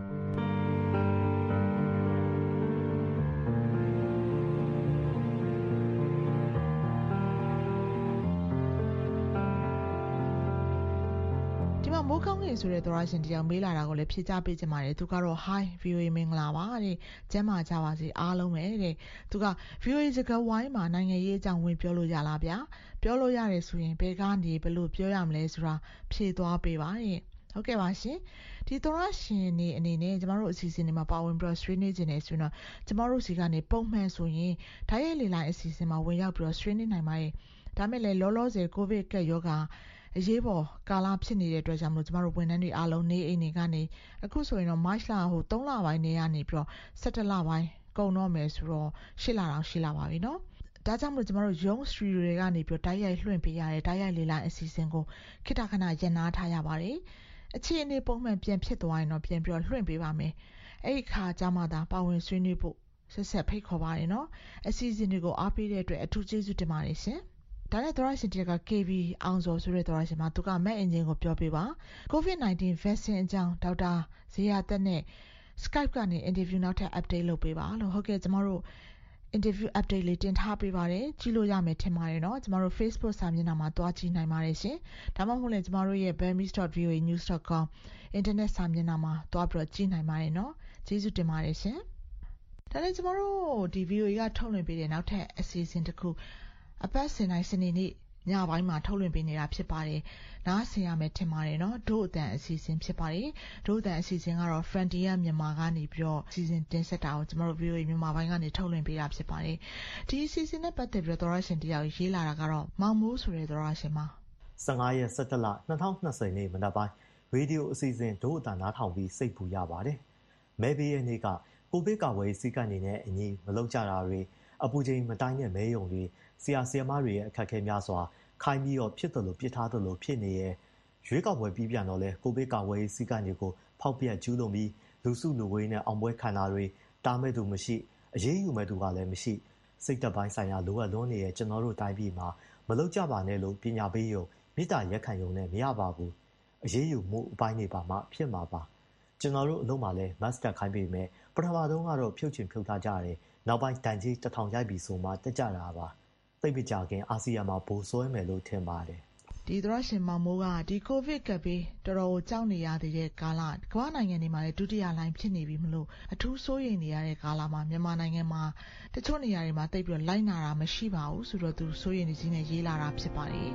မိုးကောင်းငင်ဆိုတဲ့သောရရှင်တရားမေးလာတာကိုလည်းဖြေချပေးချင်ပါတယ်သူကတော့ hi ဗီအိုအေ မင်္ဂလာပါတဲ့ကျမ်းမာကြပါစေအားလုံးပဲတဲ့သူက ဗီအိုအေ စကားဝိုင်းမှာနိုင်ငံရေးအကြောင်းဝင်ပြောလို့ရလားဗျာပြောလို့ရတယ်ဆိုရင်ဘယ်ကနေဘယ်လိုပြောရမလဲဆိုတာဖြေသွားပေးပါတဲ့ဟုတ်ကဲ့ပါရှင်ဒီသောရရှင်နေအနေနဲ့ကျမတို့အစီအစဉ်တွေမှာပါဝင်ပြီးတော့ဆွေးနွေးခြင်းနေဆိုတော့ကျမတို့စီကနေပုံမှန်ဆိုရင်ဓာတ်ရိုက်လေလိုင်းအစီအစဉ်မှာဝင်ရောက်ပြီးတော့ဆွေးနွေးနိုင်ပါတယ်ဒါမဲ့လည်းလောလောဆယ်ကိုဗစ်ကပ်ရောဂါအရေးပေါ်ကာလဖြစ်နေတဲ့အတွက်ကြောင့်မလို့ကျမတို့ဝန်ထမ်းတွေအားလုံးနေအိမ်တွေကနေအခုဆိုရင်တော့ March လဟိုသုံးလပိုင်းနေရနေပြီးတော့ဆယ်တစ်လပိုင်းကုန်တော့မယ်ဆိုတော့ရှစ်လတောင်ရှိလာပါပြီเนาะဒါကြောင့်မလို့ကျမတို့ Young Studio တွေကနေပြီးတော့တိုက်ရိုက်လွှင့်ပေးရတဲ့တိုက်ရိုက်လေလိုင်းအစီအစဉ်ကိုခိတခဏရန်နာထားရပါတယ်အခြေအနေပုံမှန်ပြန်ဖြစ်သွားရင်တော့ပြန်ပြီးတော့လွှင့်ပေးပါမယ်အဲ့ဒီခါကျမှသာပါဝင်ဆွေးနွေးဖို့ဆက်ဆက်ဖိတ်ခေါ်ပါတယ်เนาะအစီအစဉ်တွေကိုအားပေးတဲ့အတွက်အထူးကျေးဇူးတင်ပါတယ်ရှင်ဒါနဲ့သောရရှင်တက်က K V အောင်စောဆိုတဲ့သောရရှင်မှာသူက Mac Engine ကိုပြောပြပါ COVID nineteen vaccine အကြောင်းဒေါက်တာဇေယျသက်နဲ့ Skype ကနေ interview နောက်ထပ် update လုပ်ပေးပါလို့ဟုတ်ကဲ့ကျမတို့ interview update လေးတင်ထားပေးပါတယ်ကြည့်လို့ရမယ်ထင်ပါတယ်เนาะကျမတို့ Facebook စာမျက်နှာမှာတွားကြည့်နိုင်ပါတယ်ရှင်ဒါမှမဟုတ်လည်းကျမတို့ရဲ့ burmese dot v o a news dot com internet စာမျက်နှာမှာတွားပြီးတော့ကြည့်နိုင်ပါတယ်เนาะကျေးဇူးတင်ပါတယ်ရှင်ဒါနဲ့ကျမတို့ဒီ V O A ကထုတ်လွှင့်ပေးတဲ့နောက်ထပ်အစီအစဉ်တစ်ခုအပတ်စဉ်တိုင်းစနေနေ့ညပိုင်းမှာထုတ်လွှင့်ပေးနေတာဖြစ်ပါတယ်။နားဆင်ရမယ်ထင်ပါတယ်နော်။ဒို့အတန်အစီအစဉ်ဖြစ်ပါတယ်။ဒို့အတန်အစီအစဉ်ကတော့ Frontier မြန်မာကနေပြီးတော့အစီအစဉ်တင်ဆက်တာကိုကျမတို့ ဗီအိုအေ မြန်မာပိုင်းကနေထုတ်လွှင့်ပေးတာဖြစ်ပါတယ်။ဒီအစီအစဉ်နဲ့ပတ်သက်ပြီးတော့သောရရှင်တယောက်ရေးလာတာကတော့မောင်မိုးဆိုတဲ့သောရရှင်မှာဆယ့်ငါးရက်ဆယ့်တစ်လနှစ်ထောင်နှစ်ဆယ်နေ့မနက်ပိုင်းရေဒီယိုအစီအစဉ်ဒို့အတန်နားထောင်ပြီးစိတ်ပူရပါတယ်။မဲဘေးရဲ့နေ့ကကိုဗစ်ကာကွယ်စည်းကမ်းတွေနဲ့အညီမလုပ်ကြတာတွေအပူချိန်မတိုင်းတဲ့မဲယုံတွေဆရာဆရာမတွေရဲ့အခက်အခဲများစွာခိုင်းပြီးတော့ဖြစ်တယ်လို့ပြစ်ထားတယ်လို့ဖြစ်နေရဲ့ရွေးကောက်ပွဲပြီးပြန်တော့လဲကိုဗစ်ကာကွယ်စည်းကမ်းတွေကိုဖောက်ပြက်ကျူးလွန်ပြီးလူစုလူဝေးနဲ့အောင်ပွဲခံတာတွေတားမဲ့သူမရှိအရေးယူမဲ့သူကလည်းမရှိစိတ်သက်ပိုင်းဆိုင်ရာလိုအပ်လွန်းနေတဲ့ကျွန်တော်တို့တိုင်းပြည်မှာမလုပ်ကြပါနဲ့လို့ပညာပေးရုံမေတ္တာရက်ခံရုံနဲ့မရပါဘူးအရေးယူမှုအပိုင်းတွေပါမှဖြစ်မှာပါကျွန်တော်တို့အလုံးမှာလဲမတ်စတာခိုင်းပေးမယ်ပထမဆုံးကတော့ဖြုတ်ချင်ဖြုတ်ထားကြတယ်နောက်ပိုင်းတန်ကြီးတစ်ထောင်ရိုက်ပြီးဆိုမှတက်ကြတာပါသိပ်မကြခင်အာဆီယံမှာပိုဆွဲမယ်လို့ထင်ပါတယ်ဒီသရရှင်မောင်မိုးကဒီကိုဗစ်ကပ်ပြီးတော်တော်ကိုကြောက်နေရတဲ့ကာလကမ္ဘာနိုင်ငံတွေမှာလည်းဒုတိယလှိုင်းဖြစ်နေပြီမလို့အထူးစိုးရိမ်နေရတဲ့ကာလမှာမြန်မာနိုင်ငံမှာတချို့နေရာတွေမှာတိတ်ပြီးတော့လိုက်နာတာမရှိပါဘူးဆိုတော့သူစိုးရိမ်နေခြင်းနဲ့ရေးလာတာဖြစ်ပါတယ်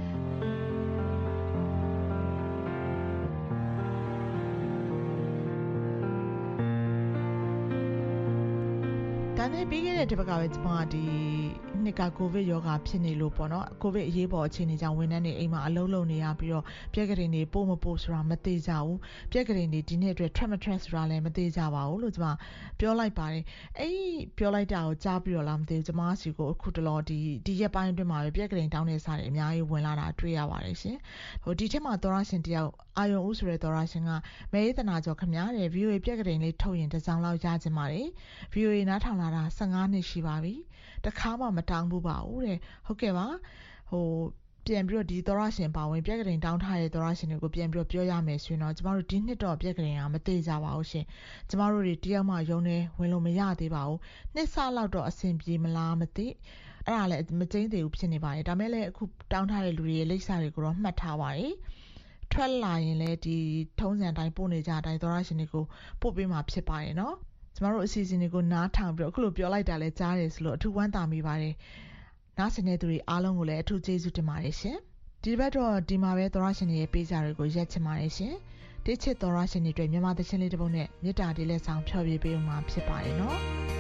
ဒါနဲ့ပြီးခဲ့တဲ့တစ်ပတ်ကပဲကျွန်မဒီနှစ်ကကိုဗစ်ရောဂါဖြစ်နေလို့ပေါ့နော်ကိုဗစ်အရေးပေါ်အခြေအနေကြောင့်ဝန်ထမ်းတွေအိမ်မှာအလုပ်လုပ်နေရပြီးတော့ပြက်ကလေးတွေပို့မပို့ဆိုတာမသိကြဘူးပြက်ကလေးတွေဒီနေ့အတွက် trap trap ဆိုတာလည်းမသိကြပါဘူးလို့ကျွန်မပြောလိုက်ပါတယ်အဲ့ပြောလိုက်တာကိုကြားပြီးတော့လားမသိဘူးကျွန်မစီကိုအခုတလောဒီဒီရက်ပိုင်းအတွင်းမှာပဲပြက်ကလေးတောင်းနေစားတယ်အများကြီးဝင်လာတာတွေ့ရပါတယ်ရှင်ဟိုဒီထက်မှာသောရရှင်တယောက်အာယုံဦးဆိုတဲ့သောရရှင်ကမဲရေးတနာကျော်ခမရတဲ့ ဗီအိုအေ ပြက်ကလေးလေးထုတ်ရင်တစ်စောင်းလောက်ရကြပါတယ် ဗီအိုအေ နားထောင်လာတာဆယ့်ငါးနှစ်ရှိပါပြီတခါမှမတောင်းဘူးပါဘူးတဲ့ဟုတ်ကဲ့ပါဟိုပြန်ပြီးတော့ဒီသောရရှင်ပါဝင်ပြက်ကလေးတောင်းထားတဲ့သောရရှင်တွေကိုပြန်ပြီးတော့ပြောရမယ်ဆိုရင်တော့ကျမတို့ဒီနှစ်တော့ပြက်ကလေးကမသေးကြပါဘူးရှင်ကျမတို့တွေတယောက်မှယုံနေဝင်လို့မရသေးပါဘူးနှစ်ဆလောက်တော့အဆင်ပြေမလားမသိအဲ့ဒါလည်းမကျင်းသေးဘူးဖြစ်နေပါတယ်ဒါမဲ့လည်းအခုတောင်းထားတဲ့လူတွေရဲ့လိပ်စာတွေကိုတော့မှတ်ထားပါတယ်ထွက်လာရင်လည်းဒီထုံးစံအတိုင်းပို့နေကြအတိုင်းသောရရှင်တွေကိုပို့ပေးမှာဖြစ်ပါတယ်နော်ကျမတို့အစီအစဉ်တွေကိုနားထောင်ပြီးတော့အခုလိုပြောလိုက်တာလဲကြားတယ်ဆိုလို့အထူးဝမ်းသာမိပါတယ်နားဆင်တဲ့သူတွေအားလုံးကိုလည်းအထူးကျေးဇူးတင်ပါတယ်ရှင်ဒီဘက်တော့ဒီမှာပဲသောရရှင်တွေရဲ့ပေးစာတွေကိုရက်ချင်ပါတယ်ရှင်တိချစ်သောရရှင်တွေအတွက်မြန်မာသချင်းလေးတစ်ပုဒ်နဲ့မေတ္တာလေးလက်ဆောင်ဖျော်ဖြေပေးဦးမှာဖြစ်ပါတယ်နော်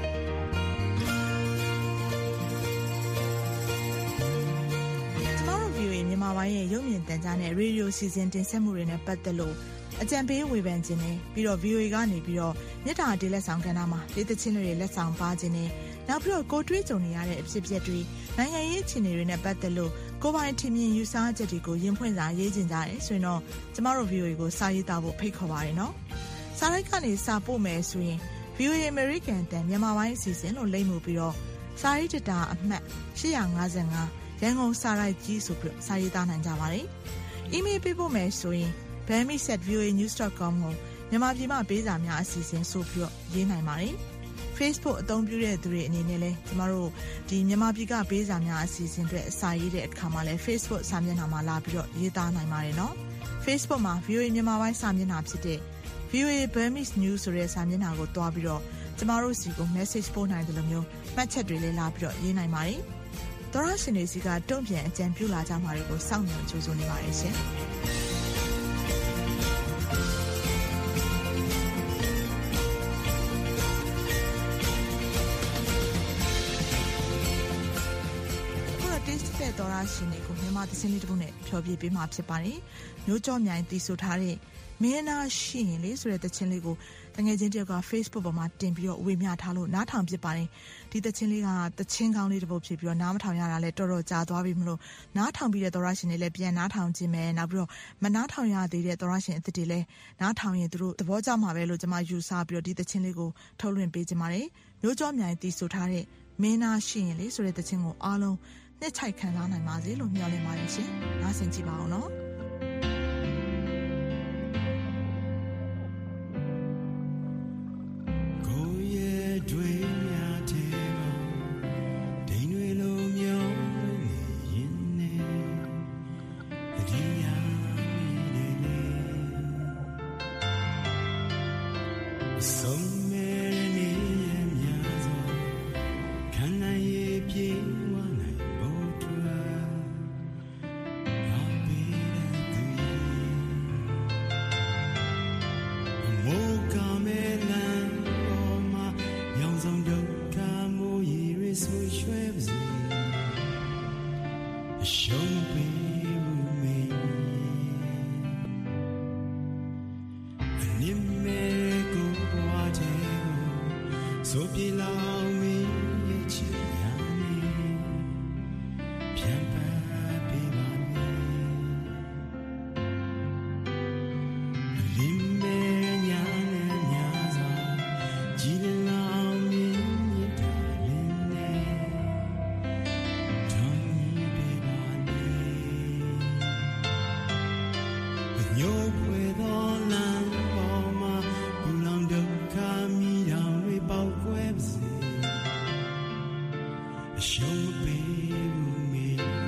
ကျမတို့ ဗီအိုအေ မြန်မာပိုင်းရဲ့ရုပ်မြင်သံကြားနဲ့ရေဒီယိုစီစဉ်တင်ဆက်မှုတွေနဲ့ပတ်သက်လို့အကြံပေးဝေဖန်ခြင်းနဲ့ပြီးတော့ ဗီအိုအေ ကနေပြီးတော့မေတ္တာတေးလက်ဆောင်ကဏ္ဍမှာဒေသချင်းတွေလက်ဆောင်ပါခြင်းနဲ့နောက်ပြီးတော့ကိုတွေးကြုံနေရတဲ့အဖြစ်အပျက်တွေနိုင်ငံရေးအခြေအနေတွေနဲ့ပတ်သက်လို့ကိုယ်ပိုင်ထင်မြင်ယူဆချက်တွေကိုရင်ဖွင့်စာရေးခြင်းကြတယ်ဆိုရင်တော့ကျမတို့ ဗီအိုအေ ကိုစာရေးသားဖို့ဖိတ်ခေါ်ပါတယ်နော်စာလိုက်ကနေစာပို့မယ်ဆိုရင် ဗီအိုအေ American တန်မြန်မာပိုင်းအစီအစဉ်လို့လိမ့်မှုပြီးတော့စာရေးတတာအမှတ်ရှစ်၅၅ရန်ကုန်စာရိုက်ကြီးဆိုပြီးစာရေးသားနိုင်ကြပါတယ်အီးမေးလ်ပေးပို့မယ်ဆိုရင်burmese at v o a news dot com ကိုမြန်မာပြည်မှာပေးစာများအစီအစဉ်ဆိုပြီးတော့ရေးနိုင်ပါတယ်။ Facebook အသုံးပြုတဲ့သူတွေအနေနဲ့လည်းကျမတို့ဒီမြန်မာပြည်ကပေးစာများအစီအစဉ်တွေအစာရေးတဲ့အခါမှာလည်း Facebook စာမျက်နှာမှာလာပြီးတော့ရေးသားနိုင်ပါတယ်နော်။ Facebook မှာ ဗီအိုအေ မြန်မာပိုင်းစာမျက်နှာဖြစ်တဲ့ ဗီအိုအေ Burmese News ဆိုတဲ့စာမျက်နှာကိုတွားပြီးတော့ကျမတို့စီကို message ပို့နိုင်တယ်လို့မျိုးမှတ်ချက်တွေလည်းလာပြီးတော့ရေးနိုင်ပါတယ်။သောရရှင်တွေစီကတုံ့ပြန်အကြံပြုလာကြမှာတွေကိုစောင့်မျှော်ကြိုးစားနေပါတယ်ရှင်။သောရရှင်တွေကိုမြန်မာသင်းလေးတစ်ပုဒ်နဲ့ဖြောပြပေးမှာဖြစ်ပါတယ်။မျိုးကြောမြိုင်တီးဆိုထားတဲ့မင်းနာရှိရင်လေဆိုတဲ့သင်းလေးကိုတငယ်ချင်းတယောက်က Facebook ပေါ်မှာတင်ပြီးတော့ဝေမျှထားလို့နားထောင်ပြပါတယ်။ဒီသင်းလေးကသင်းကောင်းလေးတစ်ပုဒ်ဖြစ်ပြီးတော့နားမထောင်ရတာလည်းတော်တော်ကြာသွားပြီမလို့နားထောင်ပြီးတဲ့သောရရှင်တွေလည်းပြန်နားထောင်ခြင်းပဲနောက်ပြီးတော့မနားထောင်ရသေးတဲ့သောရရှင်အသစ်တွေလည်းနားထောင်ရင်သူတို့သဘောကျမှာပဲလို့ကျွန်မယူဆပြီးတော့ဒီသင်းလေးကိုထုတ်လွှင့်ပေးခြင်းပါတယ်။မျိုးကြောမြိုင်တီးဆိုထားတဲ့မင်းနာရှိရင်လေဆိုတဲ့သင်းကိုအားလုံးနှစ်ချိုက်ခံစားနိုင်ပါစေလို့မျှော်လင့်ပါတယ်ရှင်။နားဆင်ကြည့်ပါအောင်နော်။ကိုရဲ့တွေများတဲ့ဒိန်တွေလိုမျောနေရင်နဲ့ဒီယာနေနေဆုံးမဲနေများစွာခံနိုင်ရဲ့ပြေရွှဲပါစေအရှုံးပေးမှုမေအနစ်မဲ့ကိုဘဝတဲ့ဆိုပြေလောင်မင်းရဲ့ချစ်ရနေပြန်ပါပေးပါမယ်လင်းမဲ့ညာနဲ့ညာစွာကြည်လောင်မင်းရဲ့တာလင်းနဲ့ထုံးပေးပါနဲ့ညို့ဖွယ်သောလမ်းပေါ်မှာဘူလောင်ဒုက္ခမိတောင်တွေပေါက်ကွဲပါစေအရှုံးပေးမှုမေ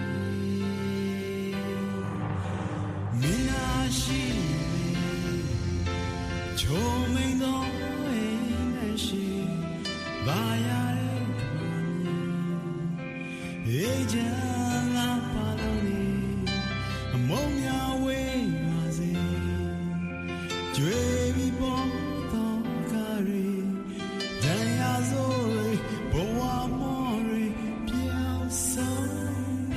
မင်းအားရှိချုံမိန်သောအိမ်မရှိဘာရတဲ့အေးချမ်းလာပါလို့နေအမုံများဝေးပါစေကျွေးပြီးပေါ်တော့ကားရီဒဏ်ရာဆိုးတွေဘဝမော်တွေပြောင်းဆုံးနေ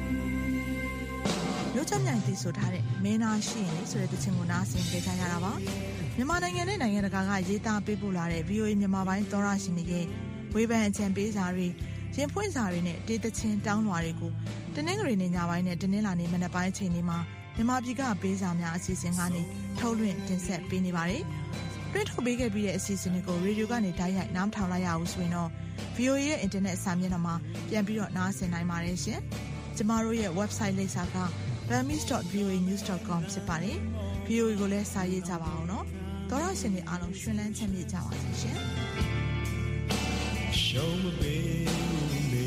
မျိုးချက်မြိုင်တည်ဆိုထားတဲ့မင်းနာရှိရင်လေဆိုတဲ့တခြင်းကိုနားဆင်ကြကြရတာပါမြန်မာနိုင်ငံနဲ့နိုင်ငံတကာကရေးသားပေးပို့လာတဲ့ ဗီအိုအေ မြန်မာပိုင်းသောရရှင်တွေရဲ့ဝေဖန်အကြံပေးစာတွေရင်ဖွင့်စာတွေနဲ့တေးသချင်းတောင်းလွှာတွေကိုတနင်္ဂနွေနေ့ညပိုင်းနဲ့တနင်္လာနေ့မနက်ပိုင်းအချိန်တွေမှာမြန်မာပြည်ကပေးစာများအစီအစဉ်ကနေထုတ်လွှင့်တင်ဆက်ပေးနေပါတယ်တွင်းထုတ်ပေးခဲ့ပြီးတဲ့အစီအစဉ်တွေကိုရေဒီယိုကနေတိုက်ရိုက်နားထောင်လိုက်ရအောင်ဆိုရင်တော့ ဗီအိုအေ ရဲ့အင်တာနက်စာမျက်နှာမှာပြန်ပြီးတော့နားဆင်နိုင်ပါတယ်ရှင်ကျမတို့ရဲ့ website လိပ်စာက burmese dot v o a news dot com ဖြစ်ပါတယ် ဗီအိုအေ ကိုလည်းစာရေးကြပါအောင်နော်သောရရှင်တွေအားလုံးရှင်လန်းချမ်းမြေ့ကြပါစေရှင် Show me baby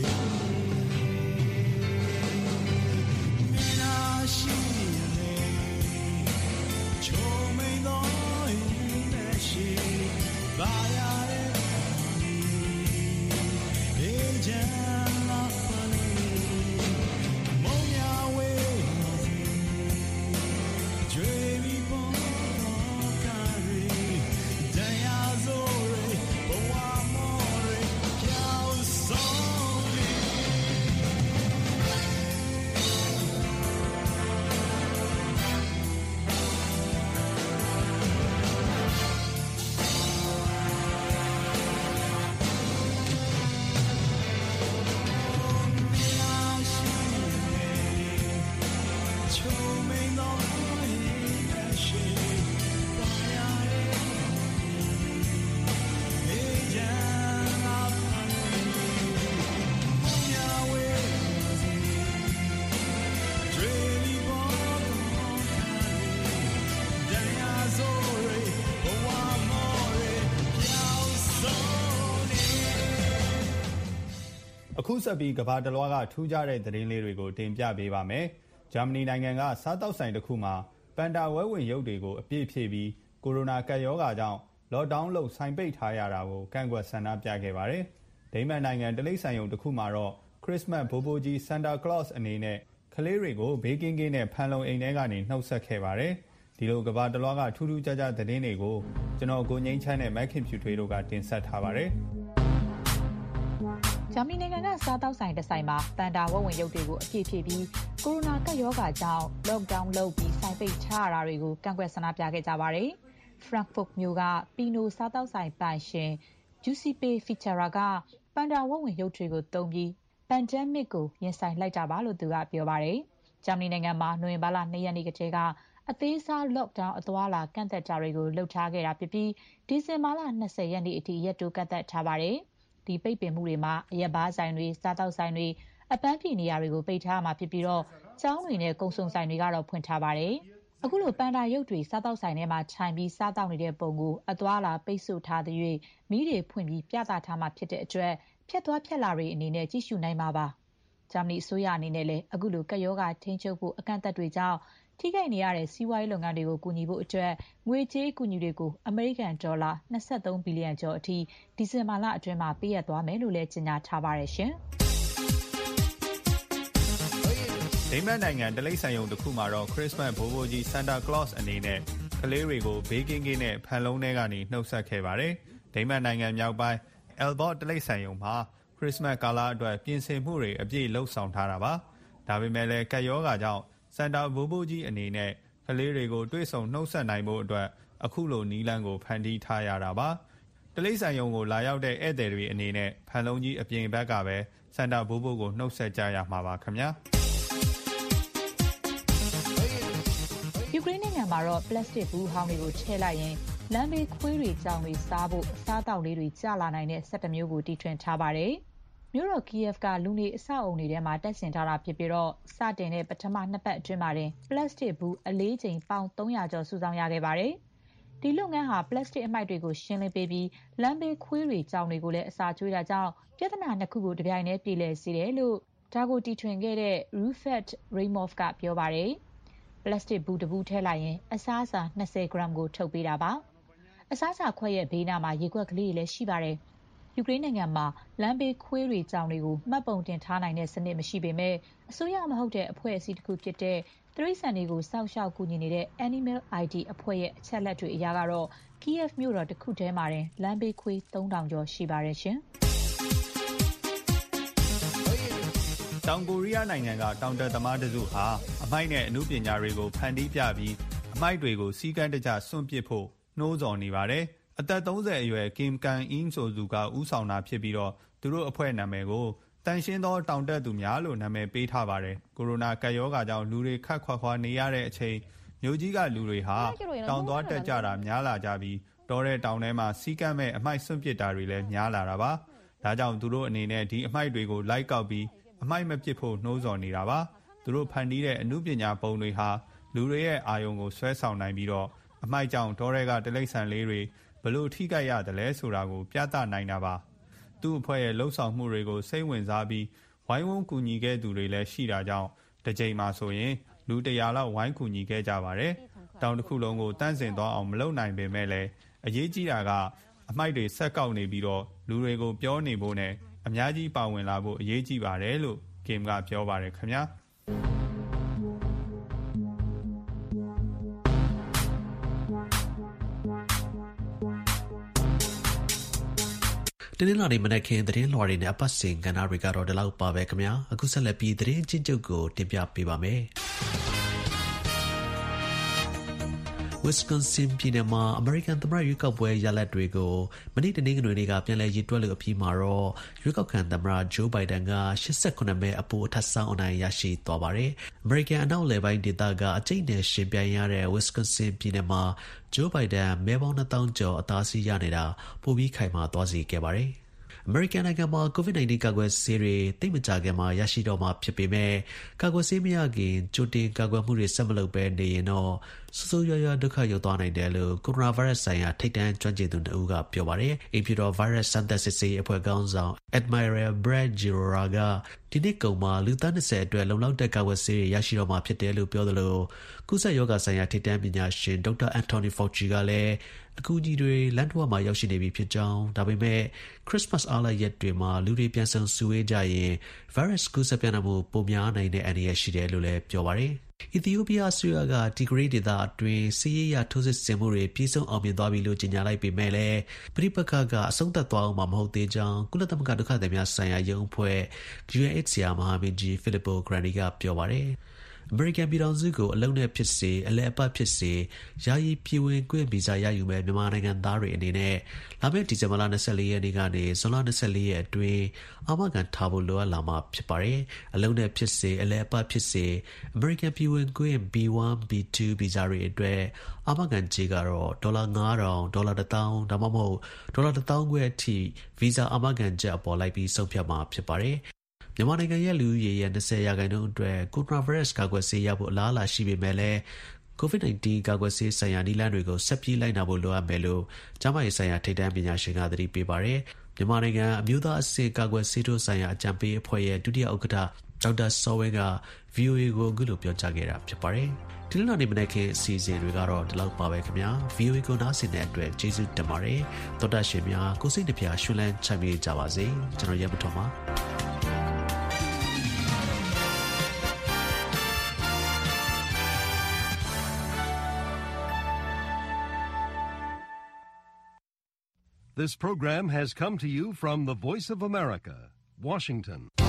Mina shi ne Show me no shi ba ya de Hey jala pani Mo ya we Jwe mi po ka ri Dan ya zo re Bo wa mo re Kyao so ni အခုဆက်ပြီးကဘာတလွားကထူးခြားတဲ့သတင်းလေးတွေကိုတင်ပြပေးပါမယ်။ဂျာမနီနိုင်ငံကစားတောက်ဆိုင်တစ်ခုမှာပန်တာဝဲဝင်ရုပ်တွေကိုအပြည့်ဖြည့်ပြီးကိုရိုနာကပ်ရောဂါကြောင့်လော့ဒေါင်းလုပ်ဆိုင်ပိတ်ထားရတာကိုကန့်ကွက်ဆန္ဒပြခဲ့ပါတယ်။ဒိန်းမတ်နိုင်ငံတလိပ်ဆိုင်ရုံတစ်ခုမှာတော့ခရစ်စမတ်ဘိုးဘိုးကြီးဆန်တာကလော့စ်အနေနဲ့ကလေးတွေကိုဘေးကင်းကင်းနဲ့ဖန်လုံအိမ်ထဲကနေနှုတ်ဆက်ခဲ့ပါတယ်။ဒီလိုကဘာတလွားကထူးထူးခြားခြားသတင်းတွေကိုကျွန်တော်ကိုငိမ့်ချမ်းနဲ့မက်ခင်ဖြူထွေးတို့ကတင်ဆက်ထားပါတယ်။ဂျာမနီနိုင်ငံကစားတောက်ဆိုင်တစ်ဆိုင်မှာပန်တာဝက်ဝင်ရုပ်တွေကိုအပြည့်ဖြည့်ပြီးကိုရိုနာကပ်ရောဂါကြောင့် lockdown လုပ်ပြီးဆိုင်ပိတ်ချရတာတွေကိုကန့်ကွက်ဆန္ဒပြခဲ့ကြပါတယ်။ Frankfurt မြို့ကပီနိုစားတောက်ဆိုင်ပိုင်ရှင် Giuseppe Fichera ကပန်တာဝက်ဝင်ရုပ်တွေကိုသုံးပြီး pandemic ကိုရင်ဆိုင်လိုက်တာပါလို့သူကပြောပါတယ်။ဂျာမနီနိုင်ငံမှာနိုဝင်ဘာလ၂ရက်နေ့ကတည်းကအသေးစား lockdown အသွားအလာကန့်သတ်တာတွေကိုလှုပ်ထားခဲ့တာဖြစ်ပြီးဒီဇင်ဘာလ၂၀ရက်နေ့အထိရက်တိုးကန့်သတ်ထားပါတယ်။ဒီပိတ်ပင်မှုတွေမှာအရက်ဘားဆိုင်တွေစားတောက်ဆိုင်တွေအပန်းဖြေနေရာတွေကိုပိတ်ထားမှာဖြစ်ပြီးတော့ကျောင်းတွေနဲ့ကုန်စုံဆိုင်တွေကတော့ဖွင့်ထားပါတယ်။အခုလိုပန်တာရုပ်တွေစားတောက်ဆိုင်ထဲမှာခြိုင်ပြီးစားတောက်နေတဲ့ပုံကိုအသွားလာပိတ်ဆို့ထားတဲ့၍မိတွေဖွင့်ပြီးပြသထားမှာဖြစ်တဲ့အတွက်ဖြတ်သွားဖြတ်လာတွေအနေနဲ့ကြည့်ရှုနိုင်မှာပါ။ဂျာမနီအစိုးရအနေနဲ့လည်းအခုလိုကပ်ရောဂါထိန်းချုပ်ဖို့အကန့်အသတ်တွေကြောင့်ထိခိုက်နေရတဲ့စီးပွားရေးလုပ်ငန်းတွေကိုကူညီဖို့အတွက်ငွေကြေးကူညီတွေကိုအမေရိကန်ဒေါ်လာ၂၃ဘီလီယံကျော်အထိဒီဇင်ဘာလအတွင်းမှာပေးအပ်သွားမယ်လို့လည်းကြေညာထားပါတယ်ရှင်။ဒိန်းမတ်နိုင်ငံတလိပ်ဆိုင်ရုံတစ်ခုမှာတော့ခရစ်စမတ်ဘိုးဘိုးကြီးဆန်တာကလော့စ်အနေနဲ့ကလေးတွေကိုဘေးကင်းကင်းနဲ့ဖန်လုံးထဲကနေနှုတ်ဆက်ခဲ့ပါတယ်။ဒိန်းမတ်နိုင်ငံမြောက်ပိုင်း Elbort တလိပ်ဆိုင်ရုံမှာခရစ်စမတ်ကာလအတွက်ပြင်ဆင်မှုတွေအပြည့်လှုပ်ဆောင်ထားတာပါ။ဒါပေမဲ့လည်းကပ်ရောဂါကြောင့်စန်တာဘိုးဘိုးကြီးအနေနဲ့ကလေးတွေကိုတွေ့ဆုံနှုတ်ဆက်နိုင်ဖို့အတွက်အခုလိုနီးလန်းကိုဖန်တီးထားရတာပါ။တလိပ်ဆိုင်ယုံကိုလာရောက်တဲ့ဧည့်သည်တွေအနေနဲ့ဖန်လုံးကြီးအပြင်ဘက်ကပဲစန်တာဘိုးဘိုးကိုနှုတ်ဆက်ကြရမှာပါခင်ဗျာ။ယူကရိန်းနိုင်ငံမှာတော့ပလတ်စတစ်ဘူးဟောင်းတွေကိုချဲ့လိုက်ရင်လမ်းဘေးခွေးတွေကြောင်တွေစားဖို့အစားအသောက်လေးတွေကျလာနိုင်တဲ့စက်တစ်မျိုးကိုတီထွင်ထားပါတယ်။မြို့တော် Kyiv ကလူနေအဆောက်အုံတွေထဲမှာတပ်ဆင်ထားတာဖြစ်ပြီးတော့စတင်တဲ့ပထမနှစ်ပတ်အတွင်းမှာတင်ပလတ်စတစ်ဘူးအလေးချိန်ပေါင်သုံးရာကျော်စုဆောင်းရခဲ့ပါတယ်။ဒီလုပ်ငန်းဟာပလတ်စတစ်အမှိုက်တွေကိုရှင်းလင်းပေးပြီးလမ်းဘေးခွေးတွေကြောင်တွေကိုလည်းအစာကျွေးတာကြောင့်ပြဿနာနှစ်ခုကိုတပြိုင်တည်းပြေလည်စေတယ်လို့ဒါကိုတီထွင်ခဲ့တဲ့ Rufat Raimov ကပြောပါတယ်။ပလတ်စတစ်ဘူးတစ်ဘူးထည့်လိုက်ရင်အစားအစာ၂၀ဂရမ်ကိုထုတ်ပေးတာပါ။အစားအစာခွက်ရဲ့ဘေးနားမှာရေခွက်ကလေးတွေလည်းရှိပါတယ်။ယူကရိန်းနိုင်ငံမှာလမ်းဘေးခွေးတွေကြောင်တွေကိုမှတ်ပုံတင်ထားနိုင်တဲ့စနစ်မရှိပေမဲ့အစိုးရမဟုတ်တဲ့အဖွဲ့အစည်းတစ်ခုဖြစ်တဲ့တိရစ္ဆာန်တွေကိုစောင့်ရှောက်ကူညီနေတဲ့ Animal အိုင် ဒီ အဖွဲ့ရဲ့အချက်အလက်တွေအရကတော့ Kyiv မြို့တော်တစ်ခုထဲမှာတင်လမ်းဘေးခွေးသုံးထောင်ကျော်ရှိပါတယ်ရှင်။တောင်ကိုရီးယားနိုင်ငံကတောင်တက်သမားတစုဟာအမိုက်နဲ့အမှုပညာတွေကိုဖန်တီးပြပြီးအမိုက်တွေကိုစီးကမ်းတကျစွန့်ပစ်ဖို့နှိုးဆော်နေပါတယ်။အသက်သုံးဆယ်အရွယ် Kim Kang-in ဆိုသူကဦးဆောင်တာဖြစ်ပြီးတော့သူတို့အဖွဲ့နာမည်ကိုတန်ရှင်းသောတောင်တက်သူများလို့နာမည်ပေးထားပါတယ်။ကိုရိုနာကပ်ရောဂါကြောင့်လူတွေခက်ခွာခွာနေရတဲ့အချိန်မြို့ကြီးကလူတွေဟာတောင်သွားတက်ကြတာများလာကြပြီးတောတဲ့တောင်ထဲမှာစီးကမ်းမဲ့အမိုက်စွန့်ပစ်တာတွေလည်းများလာတာပါ။ဒါကြောင့်သူတို့အနေနဲ့ဒီအမိုက်တွေကိုလိုက်ကောက်ပြီးအမိုက်မပစ်ဖို့နှိုးဆော်နေတာပါ။သူတို့ဖန်တီးတဲ့အမှုပညာပုံတွေဟာလူတွေရဲ့အာရုံကိုဆွဲဆောင်နိုင်ပြီးတော့အမိုက်ကြောင့်တောထဲကတလိပ်ဆန်လေးတွေဘလို့ထိခိုက်ရတယ်လဲဆိုတာကိုပြသနိုင်တာပါ။သူ့အဖွဲ့ရဲ့လှုပ်ဆောင်မှုတွေကိုစိတ်ဝင်စားပြီးဝိုင်းဝန်းကူညီခဲ့သူတွေလည်းရှိတာကြောင့်တစ်ချိန်မှာဆိုရင်လူတရာလောက်ဝိုင်းကူညီခဲ့ကြပါတယ်။တောင်တစ်ခုလုံးကိုတန့်စင်သွားအောင်မလုပ်နိုင်ပေမဲ့လည်းအရေးကြီးတာကအမိုက်တွေဆက်ကောက်နေပြီးတော့လူတွေကိုပြောနေဖို့နဲ့အများကြီးပါဝင်လာဖို့အရေးကြီးပါတယ်လို့ကင်ကပြောပါတယ်ခင်ဗျာ။တင်းတင်းလာနေမနက်ခင်းသတင်းလွှာတွေနဲ့အပတ်စဉ်ကဏ္ဍတွေကတော့ဒီလောက်ပါပဲခင်ဗျာအခုဆက်လက်ပြီးသတင်းချင်းချုပ်ကိုတင်ပြပေးပါမယ်Wisconsin ပြည်နယ်မှာ American သမ္မတရွေးကောက်ပွဲရလဒ်တွေကိုမနေ့တနင်္ဂနွေနေ့ကပြန်လည်ရေတွက်လို့အပြီးမှာတော့ရွေးကောက်ခံသမ္မတ Joe Biden က၈၈မဲအပိုအထက်ဆောင်အနိုင်ရရှိသွားပါတယ်။ American အနောက်လယ်ပိုင်းဒေသကအကျိတ်နယ်ရှင်ပြိုင်ရတဲ့ Wisconsin ပြည်နယ်မှာ Joe Biden မဲပေါင်းနှစ်သောင်းကျော်အသာစီးရနေတာပိုပြီးခိုင်မာသွားစေခဲ့ပါတယ်။ အမေရိကန်နိုင်ငံမှာ ကိုဗစ်-19 ကာကွယ်ဆေးတွေသိပ်မကြာခင်မှာရရှိတော့မှာဖြစ်ပေမဲ့ကာကွယ်ဆေးမရခင်ကြိုတင်ကာကွယ်မှုတွေဆက်မလုပ်ဘဲနေရင်တော့ဆိုးဆိုးရွားရွားဒုက္ခရောက်သွားနိုင်တယ်လို့ကိုရိုနာဗိုင်းရပ်စ်ဆိုင်ရာထိပ်တန်းကျွမ်းကျင်သူတဦးကပြောပါတယ်။အိမ်ဖြူတော်ဗိုင်းရပ်စ်စမ်းသပ်စစ်ဆေးရေးအဖွဲ့ခေါင်းဆောင် Admiral Brad Giroir ကဒီနှစ်ကုန်မှာလူသန်း၂၀အတွက်လုံလောက်တဲ့ကာကွယ်ဆေးတွေရရှိတော့မှာဖြစ်တယ်လို့ပြောသလိုကူးစက်ရောဂါဆိုင်ရာထိပ်တန်းပညာရှင်ဒေါက်တာ Anthony Fauci ကလည်းအကူအညီတွေလမ်းတစ်ဝက်မှာရောက်ရှိနေပြီဖြစ်ကြောင်းဒါပေမဲ့ခရစ်စမတ်အားလပ်ရက်တွေမှာလူတွေပြန်ဆုံစုဝေးကြရင်ဗိုင်းရပ်စ်ကူးစက်ပြန့်နှံ့မှုပိုများနိုင်တဲ့အန္တရာယ်ရှိတယ်လို့လည်းပြောပါတယ်။အီသီယိုးပီးယားအစိုးရကတီဂရိတ်ဒေသအတွင်းစစ်ရေးရထိုးစစ်ဆင်မှုတွေပြေဆုံးအောင်မြင်သွားပြီလို့ကြေညာလိုက်ပေမဲ့လည်းပဋိပက္ခကအဆုံးသတ်သွားအောင်မှာမဟုတ်သေးကြောင်းကုလသမဂ္ဂဒုက္ခသည်များဆိုင်ရာရုံးအဖွဲ့ ယူ အန် အိတ်စီ အာ မဟာမင်းကြီး Filippo Grandi ကပြောပါတယ်။အမေရိကန်ပြည်ထောင်စုကိုအလုံးနဲ့ဖြစ်စေအလဲအပတ်ဖြစ်စေယာယီပြည်ဝင်ခွင့်ဗီဇာရယူမဲ့မြန်မာနိုင်ငံသားတွေအနေနဲ့လာမယ့်ဒီဇင်ဘာလ၂၄ရက်နေ့ကနေဇွန်လ၂၄ရက်အတွင်းအာမခံထားဖို့လိုအပ်လာမှာဖြစ်ပါတယ်။အလုံးနဲ့ဖြစ်စေအလဲအပတ်ဖြစ်စေအမေရိကန်ပြည်ဝင်ခွင့် ဘီ ဝန်း ဘီ တူ ဗီဇာတွေအတွက်အာမခံကြေးကတော့ဒေါ်လာငါးထောင်ဒေါ်လာတစ်သောင်းဒါမှမဟုတ်ဒေါ်လာတစ်သောင်းခွဲအထိဗီဇာအာမခံချက်အပေါ်လိုက်ပြီးဆုံးဖြတ်မှာဖြစ်ပါတယ်။မြန်မာနိုင်ငံရဲ့လူဦးရေရဲ့၂၀ရာခိုင်နှုန်းအတွက်ကိုရိုနာဗိုင်းရပ်စ်ကာကွယ်ဆေးရဖို့အလားအလာရှိပေမဲ့လည်းကိုဗစ်-19 ကာကွယ်ဆေးဆိုင်ရာနည်းလမ်းတွေကိုဆက်ပြီးလိုက်နာဖို့လိုအပ်မယ်လို့ကျန်းမာရေးဆိုင်ရာထိပ်တန်းပညာရှင်ကသတိပေးပါတယ်။မြန်မာနိုင်ငံအမျိုးသားအဆင့်ကာကွယ်ဆေးထိုးဆိုင်ရာအကြံပေးအဖွဲ့ရဲ့ဒုတိယဥက္ကဋ္ဌဒေါက်တာစောဝင်းက ဗွီအိုအေကိုအခုလိုပြောကြားခဲ့တာဖြစ်ပါတယ်။ဒီလိုနေမနေ့ကအစီအစဉ်တွေကတော့ဒီလောက်ပါပဲခင်ဗျာ။ ဗွီအိုအေကိုနားဆင်တဲ့အတွက်ကျေးဇူးတင်ပါတယ်။သောတာရှင်များကိုစိတ်နှပြရွှင်လန်းချမ်းမြေ့ကြပါစေ။ကျွန်တော်ရဲမတော်ပါ This program has come to you from the Voice of America, Washington.